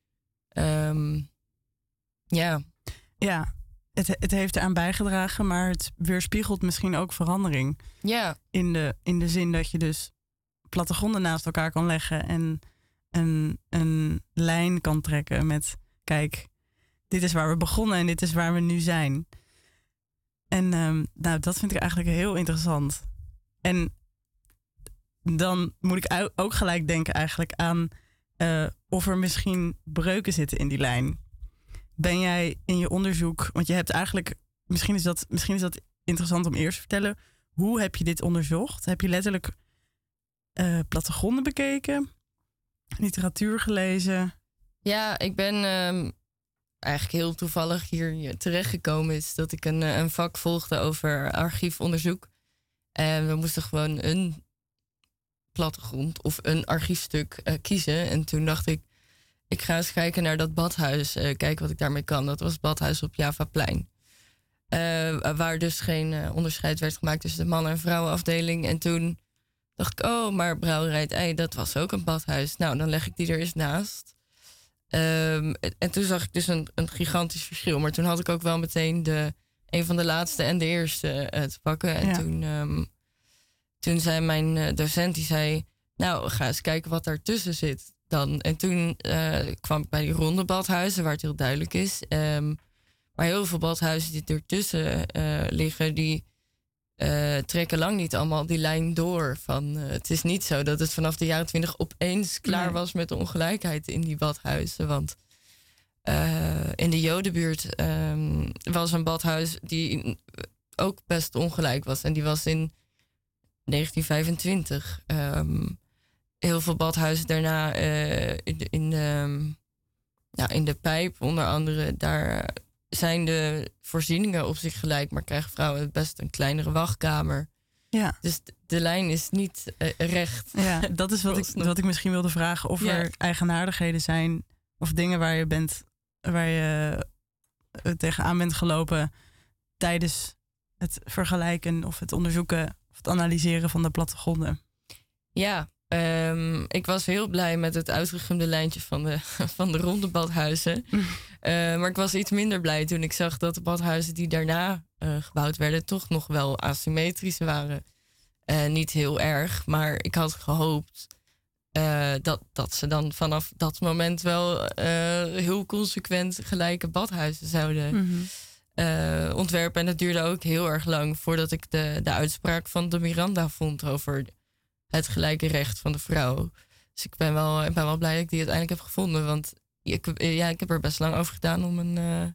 Ja, het heeft eraan bijgedragen, maar het weerspiegelt misschien ook verandering. Ja. In de zin dat je dus plattegronden naast elkaar kan leggen en een lijn kan trekken met, kijk, dit is waar we begonnen en dit is waar we nu zijn. En dat vind ik eigenlijk heel interessant. En dan moet ik ook gelijk denken eigenlijk aan of er misschien breuken zitten in die lijn. Ben jij in je onderzoek, want je hebt eigenlijk, misschien is dat interessant om eerst te vertellen, hoe heb je dit onderzocht? Heb je letterlijk plattegronden bekeken? Literatuur gelezen? Ja, ik ben eigenlijk heel toevallig hier terechtgekomen. Is dat ik een vak volgde over archiefonderzoek. En we moesten gewoon een plattegrond of een archiefstuk kiezen. En toen dacht ik ga eens kijken naar dat badhuis. Kijken wat ik daarmee kan. Dat was het badhuis op Javaplein. Waar dus geen onderscheid werd gemaakt tussen de mannen- en vrouwenafdeling. En toen dacht ik, maar Brouwerij Het Ei, dat was ook een badhuis. Nou, dan leg ik die er eens naast. En toen zag ik dus een gigantisch verschil. Maar toen had ik ook wel meteen een van de laatste en de eerste te pakken. En toen zei mijn docent, die zei, nou, ga eens kijken wat daartussen zit dan. En toen kwam ik bij die ronde badhuizen, waar het heel duidelijk is. Maar heel veel badhuizen die ertussen liggen, die trekken lang niet allemaal die lijn door. Het is niet zo dat het vanaf de jaren 20 opeens klaar was met de ongelijkheid in die badhuizen. Want in de Jodenbuurt was een badhuis die ook best ongelijk was. En die was in 1925. heel veel badhuizen daarna in de pijp, onder andere, daar zijn de voorzieningen op zich gelijk, maar krijgen vrouwen best een kleinere wachtkamer. Ja. Dus de lijn is niet recht. Ja, dat is wat ik misschien wilde vragen. Of er eigenaardigheden zijn of dingen waar je tegenaan bent gelopen tijdens het vergelijken of het onderzoeken of het analyseren van de plattegronden. Ja, ik was heel blij met het uitgegumde lijntje van de ronde badhuizen. Maar ik was iets minder blij toen ik zag dat de badhuizen die daarna gebouwd werden toch nog wel asymmetrisch waren. Niet heel erg, maar ik had gehoopt dat ze dan vanaf dat moment wel heel consequent gelijke badhuizen zouden ontwerpen. En dat duurde ook heel erg lang voordat ik de uitspraak van de Miranda vond over het gelijke recht van de vrouw. Dus ik ben wel blij dat ik die uiteindelijk heb gevonden. Want ik heb er best lang over gedaan om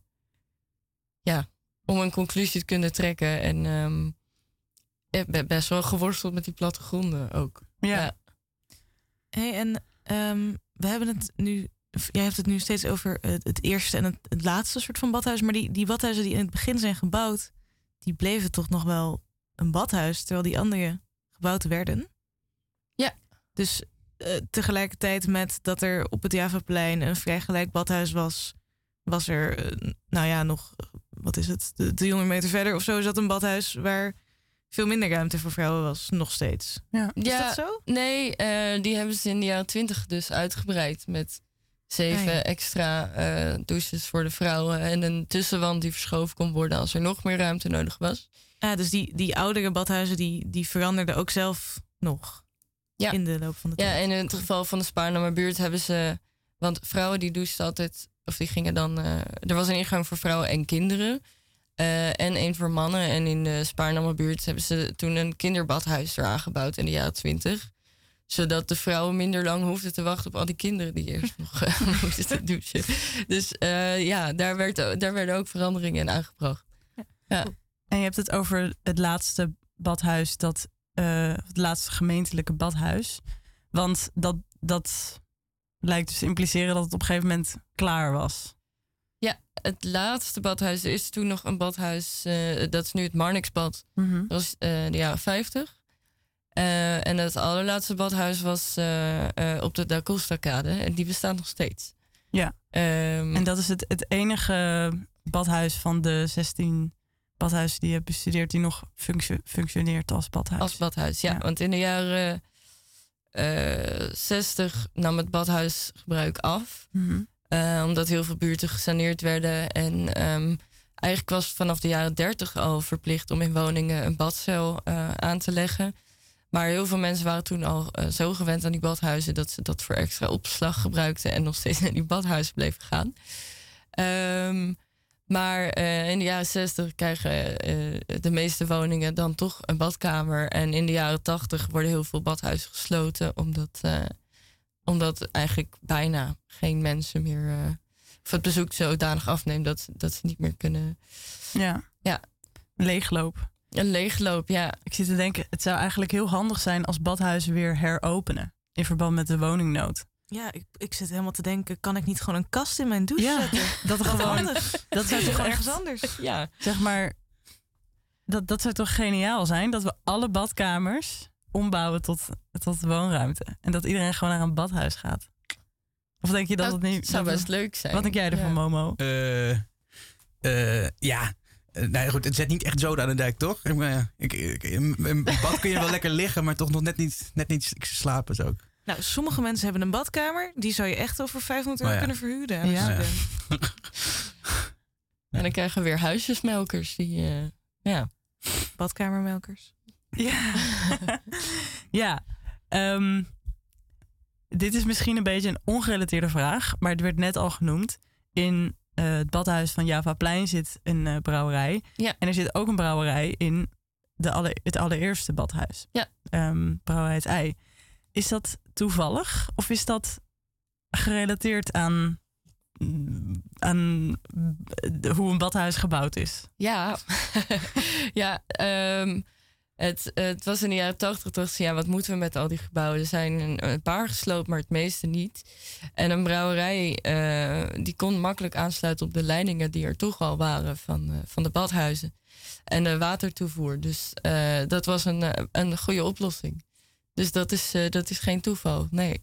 een conclusie te kunnen trekken. En ik ben best wel geworsteld met die plattegronden ook. Ja. Hey, en we hebben het nu. Jij hebt het nu steeds over het eerste en het laatste soort van badhuis. Maar die badhuizen die in het begin zijn gebouwd, die bleven toch nog wel een badhuis, terwijl die andere gebouwd werden. Ja. Dus tegelijkertijd met dat er op het Javaplein een vrij gelijk badhuis was er, nog, wat is het, 300 meter verder of zo zat een badhuis waar veel minder ruimte voor vrouwen was, nog steeds. Ja. Is dat zo? Nee, die hebben ze in de jaren 20 dus uitgebreid met 7 extra douches voor de vrouwen en een tussenwand die verschoven kon worden als er nog meer ruimte nodig was. Dus die oudere badhuizen die veranderden ook zelf nog in de loop van de tijd. Ja, en in het geval van de Spaarnamerbuurt hebben ze, want vrouwen die douchten altijd, of die gingen dan, er was een ingang voor vrouwen en kinderen. En één voor mannen. En in de Spaarnamerbuurt hebben ze toen een kinderbadhuis eraan gebouwd in de jaren 20. Zodat de vrouwen minder lang hoefden te wachten op al die kinderen die eerst nog moesten te douchen. Dus daar werden ook veranderingen in aangebracht. Ja. En je hebt het over het laatste badhuis, het laatste gemeentelijke badhuis. Want dat lijkt dus te impliceren dat het op een gegeven moment klaar was. Ja, het laatste badhuis. Er is toen nog een badhuis, dat is nu het Marnixbad. Dat was de jaren 50. En het allerlaatste badhuis was op de Da Costa-kade. En die bestaat nog steeds. Ja, en dat is het enige badhuis van de 16 badhuizen die je hebt bestudeerd die nog functioneert als badhuis. Als badhuis, ja. Want in de jaren 60 nam het badhuisgebruik af. Omdat heel veel buurten gesaneerd werden. En eigenlijk was het vanaf de jaren 30 al verplicht om in woningen een badcel aan te leggen. Maar heel veel mensen waren toen al zo gewend aan die badhuizen dat ze dat voor extra opslag gebruikten en nog steeds naar die badhuizen bleven gaan. Maar in de jaren 60 krijgen de meeste woningen dan toch een badkamer. En in de jaren 80 worden heel veel badhuizen gesloten, omdat eigenlijk bijna geen mensen meer of het bezoek zodanig afneemt dat ze niet meer kunnen. Ja. Leegloop. Een leegloop, ja. Ik zit te denken, het zou eigenlijk heel handig zijn als badhuizen weer heropenen in verband met de woningnood. Ja, ik zit helemaal te denken, kan ik niet gewoon een kast in mijn douche zetten? Dat gewoon. Dat zou toch ergens anders. Ja, zeg maar, dat zou toch geniaal zijn dat we alle badkamers ombouwen tot woonruimte en dat iedereen gewoon naar een badhuis gaat. Of denk je dat het niet? Zou best leuk zijn. Wat denk jij ervan, Momo? Ja. Nee, goed, het zet niet echt zoden aan de dijk, toch? In bad kun je wel lekker liggen, maar toch nog net niet slapen zo. Nou, sommige mensen hebben een badkamer. Die zou je echt over €500 kunnen verhuren. Ja. En dan krijgen we weer huisjesmelkers. Badkamermelkers. Ja. Ja. Dit is misschien een beetje een ongerelateerde vraag, maar het werd net al genoemd. In het badhuis van Javaplein zit een brouwerij. Ja. En er zit ook een brouwerij in het allereerste badhuis. Ja. Brouwerij Het Ei. Is dat toevallig of is dat gerelateerd aan hoe een badhuis gebouwd is? Ja, ja. Het was in de jaren 80, dacht ze, wat moeten we met al die gebouwen? Er zijn een paar gesloopt, maar het meeste niet. En een brouwerij, die kon makkelijk aansluiten op de leidingen die er toch al waren van de badhuizen. En de watertoevoer. Dus dat was een goede oplossing. Dus dat is geen toeval, nee.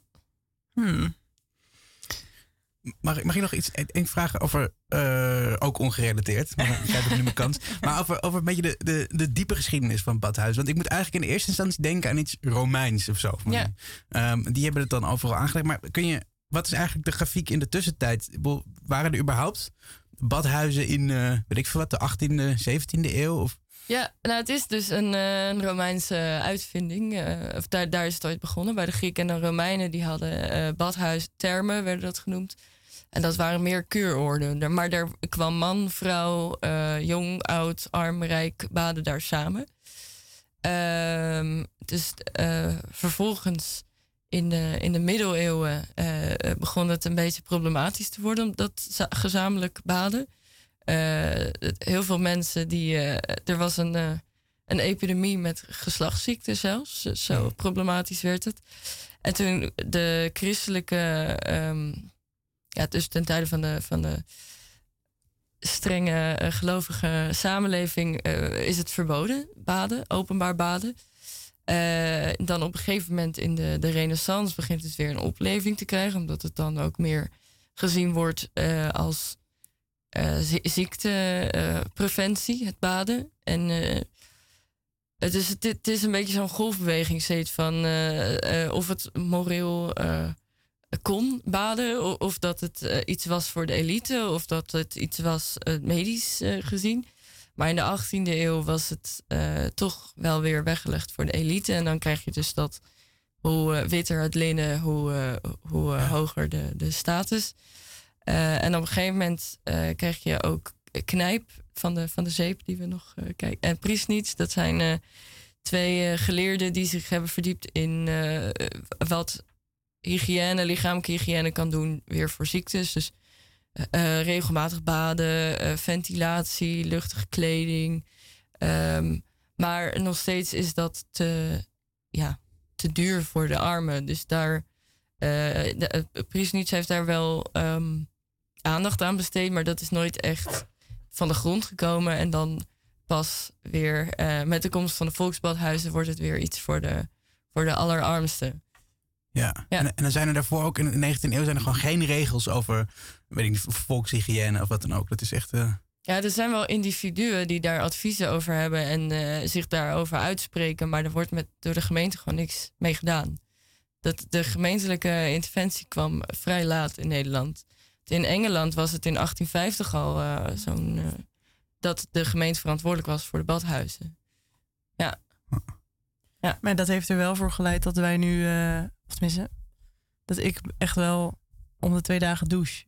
Mag je nog één vraag over, ook ongerelateerd, maar ik heb nu mijn kans. Maar over een beetje de diepe geschiedenis van Badhuizen. Want ik moet eigenlijk in de eerste instantie denken aan iets Romeins of zo. Ja. Die hebben het dan overal aangelegd. Maar wat is eigenlijk de grafiek in de tussentijd? Waren er überhaupt badhuizen in, weet ik veel wat, de 18e, 17e eeuw? Of? Ja, nou het is dus een Romeinse uitvinding. Of daar is het ooit begonnen. Bij de Grieken en de Romeinen, die hadden badhuisthermen, werden dat genoemd. En dat waren meer kuuroorden. Maar daar kwam man, vrouw, jong, oud, arm, rijk, baden daar samen. Dus vervolgens in de middeleeuwen begon het een beetje problematisch te worden, dat gezamenlijk baden. Heel veel mensen er was een epidemie met geslachtsziekten zelfs. Zo problematisch werd het. En toen de christelijke, dus ten tijde van de strenge gelovige samenleving is het verboden, baden, openbaar baden. Dan op een gegeven moment in de Renaissance begint het weer een opleving te krijgen, omdat het dan ook meer gezien wordt als ziektepreventie, het baden. En het is een beetje zo'n golfbeweging steeds van of het moreel kon baden, of dat het iets was voor de elite, of dat het iets was medisch gezien. Maar in de 18e eeuw was het toch wel weer weggelegd voor de elite. En dan krijg je dus dat hoe witter het linnen, hoe hoger de status. En op een gegeven moment krijg je ook knijp van de zeep die we nog kijken. En Priesnitz, dat zijn twee geleerden die zich hebben verdiept in wat hygiëne, lichamelijke hygiëne kan doen weer voor ziektes. Dus regelmatig baden, ventilatie, luchtige kleding. Maar nog steeds is dat te duur voor de armen. Dus daar Priesnitz heeft daar wel aandacht aan besteed, maar dat is nooit echt van de grond gekomen. En dan pas weer met de komst van de volksbadhuizen wordt het weer iets voor de allerarmsten. Ja. En dan zijn er daarvoor ook in de 19e eeuw zijn er gewoon geen regels over, weet ik niet, volkshygiëne of wat dan ook. Dat is echt. Ja, er zijn wel individuen die daar adviezen over hebben en zich daarover uitspreken, maar er wordt door de gemeente gewoon niks mee gedaan. De gemeentelijke interventie kwam vrij laat in Nederland. In Engeland was het in 1850 al dat de gemeente verantwoordelijk was voor de badhuizen. Ja. Maar dat heeft er wel voor geleid dat wij nu, of tenminste, dat ik echt wel om de 2 dagen douche.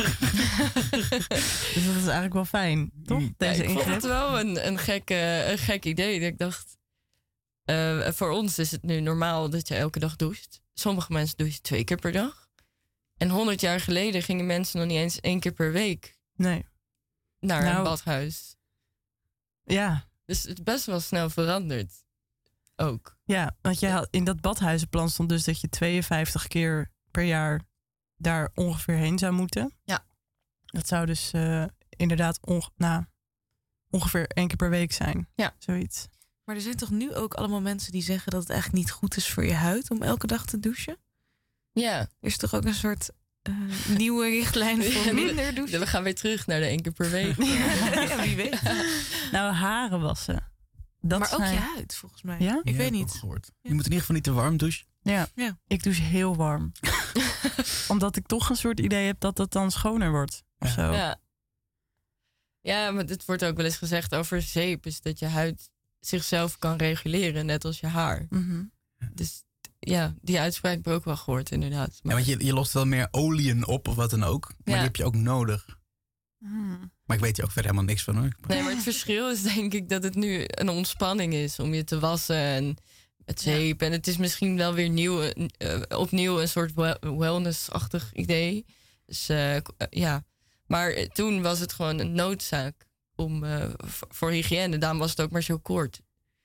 Dus dat is eigenlijk wel fijn, toch? Deze ik vond het wel een gek idee. Ik dacht, voor ons is het nu normaal dat je elke dag doucht. Sommige mensen douchen 2 keer per dag. En 100 jaar geleden gingen mensen nog niet eens 1 keer per week naar een badhuis. Ja. Dus het is best wel snel veranderd. Ook. Ja, want in dat badhuizenplan stond dus dat je 52 keer per jaar daar ongeveer heen zou moeten. Ja. Dat zou dus inderdaad ongeveer 1 keer per week zijn. Ja. Zoiets. Maar er zijn toch nu ook allemaal mensen die zeggen dat het eigenlijk niet goed is voor je huid om elke dag te douchen? Ja. Er is toch ook een soort nieuwe richtlijn voor minder douchen? We gaan weer terug naar de 1 keer per week. Ja, wie weet. Nou, haren wassen. Maar ook je huid, volgens mij. Ja? Ik weet niet. Je moet in ieder geval niet te warm douchen. Ja. Ik douche heel warm. Omdat ik toch een soort idee heb dat het dan schoner wordt. Of zo. Ja, maar dit wordt ook wel eens gezegd over zeep. Is dat je huid zichzelf kan reguleren, net als je haar. Mm-hmm. Dus ja, die uitspraak heb ik ook wel gehoord, inderdaad. Maar want je lost wel meer oliën op of wat dan ook. Maar die heb je ook nodig. Maar ik weet er ook verder helemaal niks van, hoor. Nee, maar het verschil is denk ik dat het nu een ontspanning is om je te wassen en met zeep. En het is misschien wel weer opnieuw een soort wellness-achtig idee. Dus maar toen was het gewoon een noodzaak voor hygiëne. Daarom was het ook maar zo kort.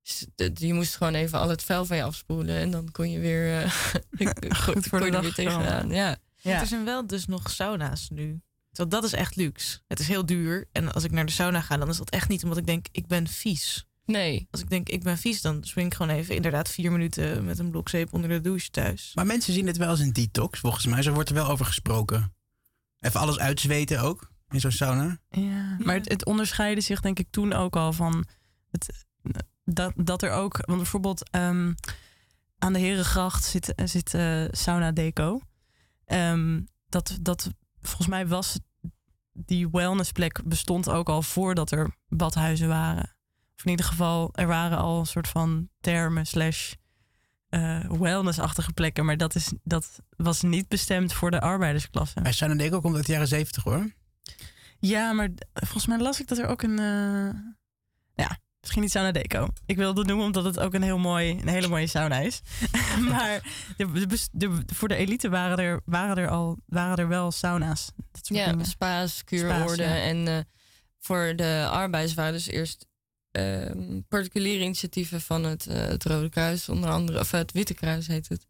Dus je moest gewoon even al het vuil van je afspoelen. En dan kon je weer Goed voor de dag weer tegenaan. Ja. Er zijn wel dus nog sauna's nu. Want dat is echt luxe. Het is heel duur. En als ik naar de sauna ga, dan is dat echt niet omdat ik denk, ik ben vies. Nee. Als ik denk, ik ben vies, dan spring ik gewoon even inderdaad 4 minuten met een blokzeep onder de douche thuis. Maar mensen zien het wel als een detox, volgens mij. Zo wordt er wel over gesproken. Even alles uitzweten ook, in zo'n sauna. Ja, maar het onderscheidde zich denk ik toen ook al van... Dat er ook... Want bijvoorbeeld aan de Herengracht zit Sauna Deco. Dat volgens mij was die wellnessplek bestond ook al voordat er badhuizen waren. Of in ieder geval, er waren al een soort van termen / wellnessachtige plekken. Maar dat was niet bestemd voor de arbeidersklasse. Bij Sauna Deco komt uit de jaren 70 hoor. Ja, maar volgens mij las ik dat er ook een... misschien niet Sauna Deco. Ik wilde het noemen omdat het ook een hele mooie sauna is. Maar voor de elite waren er wel sauna's. Dat soort dingen. Spa's, kuuroorden. Ja. En voor de arbeiders waren dus eerst particuliere initiatieven van het Rode Kruis, onder andere, of het Witte Kruis heet het.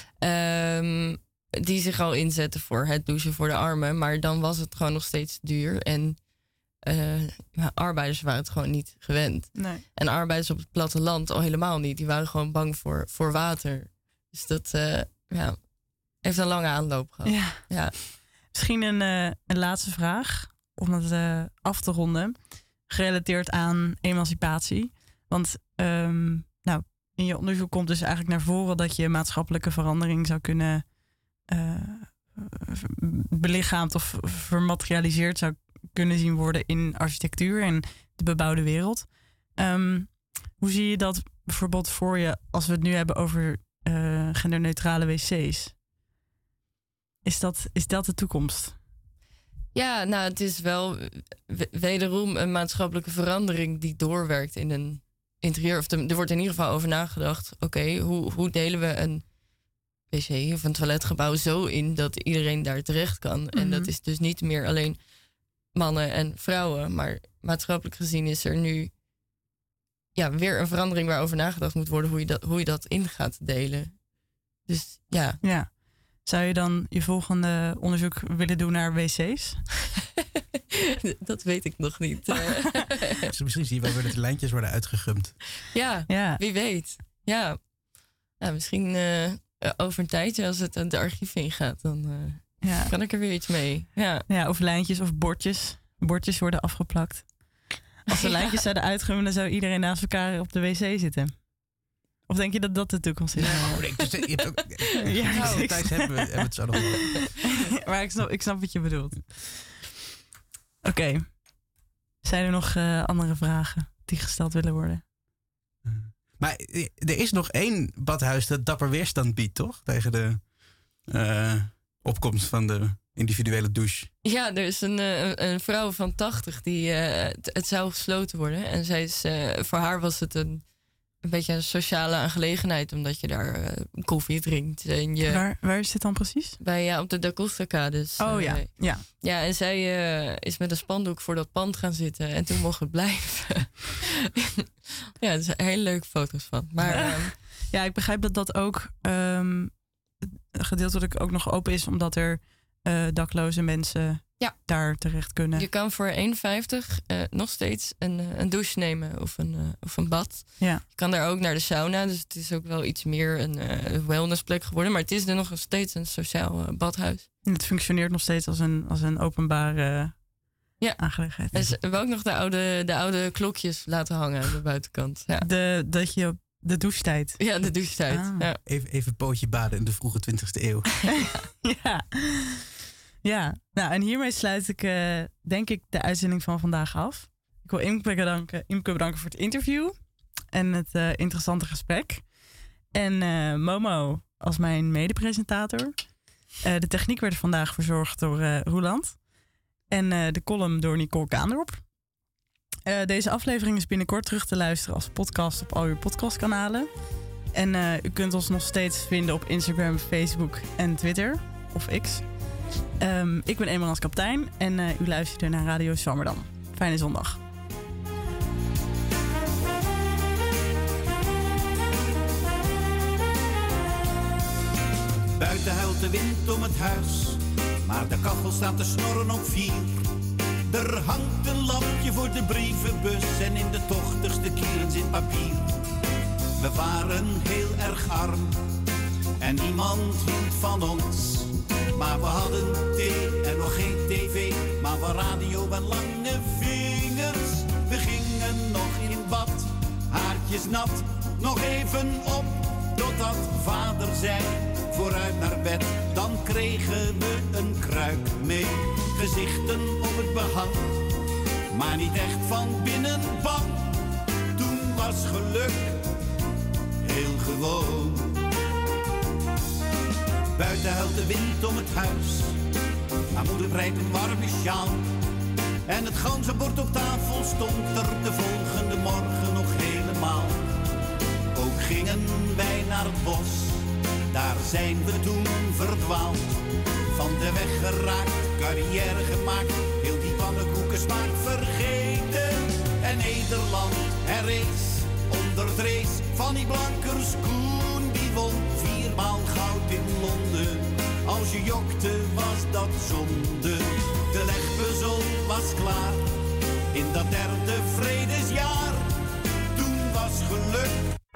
Die zich al inzetten voor het douchen voor de armen. Maar dan was het gewoon nog steeds duur. En arbeiders waren het gewoon niet gewend. Nee. En arbeiders op het platteland al helemaal niet. Die waren gewoon bang voor water. Dus dat heeft een lange aanloop gehad. Ja. Misschien een laatste vraag, om het af te ronden. Gerelateerd aan emancipatie. Want in je onderzoek komt dus eigenlijk naar voren dat je maatschappelijke verandering zou kunnen belichaamd of vermaterialiseerd zou kunnen zien worden in architectuur en de bebouwde wereld. Hoe zie je dat bijvoorbeeld voor je als we het nu hebben over genderneutrale wc's? Is dat de toekomst? Ja, nou, het is wel wederom een maatschappelijke verandering die doorwerkt in een interieur. Of er wordt in ieder geval over nagedacht. Oké, hoe delen we een wc of een toiletgebouw zo in dat iedereen daar terecht kan? Mm-hmm. En dat is dus niet meer alleen mannen en vrouwen. Maar maatschappelijk gezien is er nu weer een verandering waarover nagedacht moet worden hoe je dat in gaat delen. Dus ja. Ja. Zou je dan je volgende onderzoek willen doen naar wc's? Dat weet ik nog niet. Dus misschien zie je wel weer dat de lijntjes worden uitgegumd. Ja, wie weet. Ja, misschien over een tijdje als het de archief ingaat, dan kan ik er weer iets mee. Ja, of lijntjes of bordjes. Bordjes worden afgeplakt. Als de lijntjes zouden uitgummen, dan zou iedereen naast elkaar op de wc zitten. Of denk je dat dat de toekomst is? Tijd hebben we het zo nog wel. Maar ik snap wat je bedoelt. Oké. Zijn er nog andere vragen die gesteld willen worden? Maar er is nog één badhuis dat dapper weerstand biedt, toch? Tegen de opkomst van de individuele douche. Ja, er is een vrouw van 80 die het zou gesloten worden. En zij is, voor haar was het een beetje een sociale aangelegenheid, omdat je daar koffie drinkt. En waar is dit dan precies? Op de Da Costa-kades. Ja, en zij is met een spandoek voor dat pand gaan zitten. En toen mocht het blijven. Ja, er zijn hele leuke foto's van. Maar, ik begrijp dat dat ook gedeeltelijk ook nog open is, omdat er dakloze mensen daar terecht kunnen. Je kan voor 1,50 nog steeds een douche nemen of een bad. Ja. Je kan daar ook naar de sauna, dus het is ook wel iets meer een wellnessplek geworden. Maar het is er nog steeds een sociaal badhuis. En het functioneert nog steeds als een openbare aangelegenheid. En ze hebben ook nog de oude klokjes laten hangen aan de buitenkant. Ja. De douchetijd. Ja, de douchetijd. Ah. Ja. Even pootje baden in de vroege 20e eeuw. Ja, nou en hiermee sluit ik denk ik de uitzending van vandaag af. Ik wil Imke bedanken voor het interview en het interessante gesprek. En Momo als mijn medepresentator. De techniek werd vandaag verzorgd door Roeland. En de column door Nicole Kaandorp. Deze aflevering is binnenkort terug te luisteren als podcast op al uw podcastkanalen. En u kunt ons nog steeds vinden op Instagram, Facebook en Twitter of X. Ik ben Emerans Kaptein en u luistert naar Radio Zwammerdam. Fijne zondag. Buiten huilt de wind om het huis, maar de kachel staat te snorren op 4. Er hangt een lampje voor de brievenbus en in de tochtigste kieren zit papier. We waren heel erg arm en niemand hield van ons. Maar we hadden thee en nog geen tv, maar wel radio en lange vingers. We gingen nog in bad, haartjes nat, nog even op, totdat vader zei, vooruit naar bed. Dan kregen we een kruik mee, gezichten op het behang, maar niet echt van binnen bang. Toen was geluk heel gewoon. Buiten huilt de wind om het huis, maar moeder breidt een warme sjaal. En het ganzenbord op tafel stond er de volgende morgen nog helemaal. Ook gingen wij naar het bos, daar zijn we toen verdwaald. Van de weg geraakt, carrière gemaakt, heel die pannenkoekensmaak vergeten. En Nederland herrees onder het race van die Blankers Koen. Die won 4 maal goud in Londen. Als je jokte was dat zonde. De legpuzzel was klaar in dat 3e vredesjaar.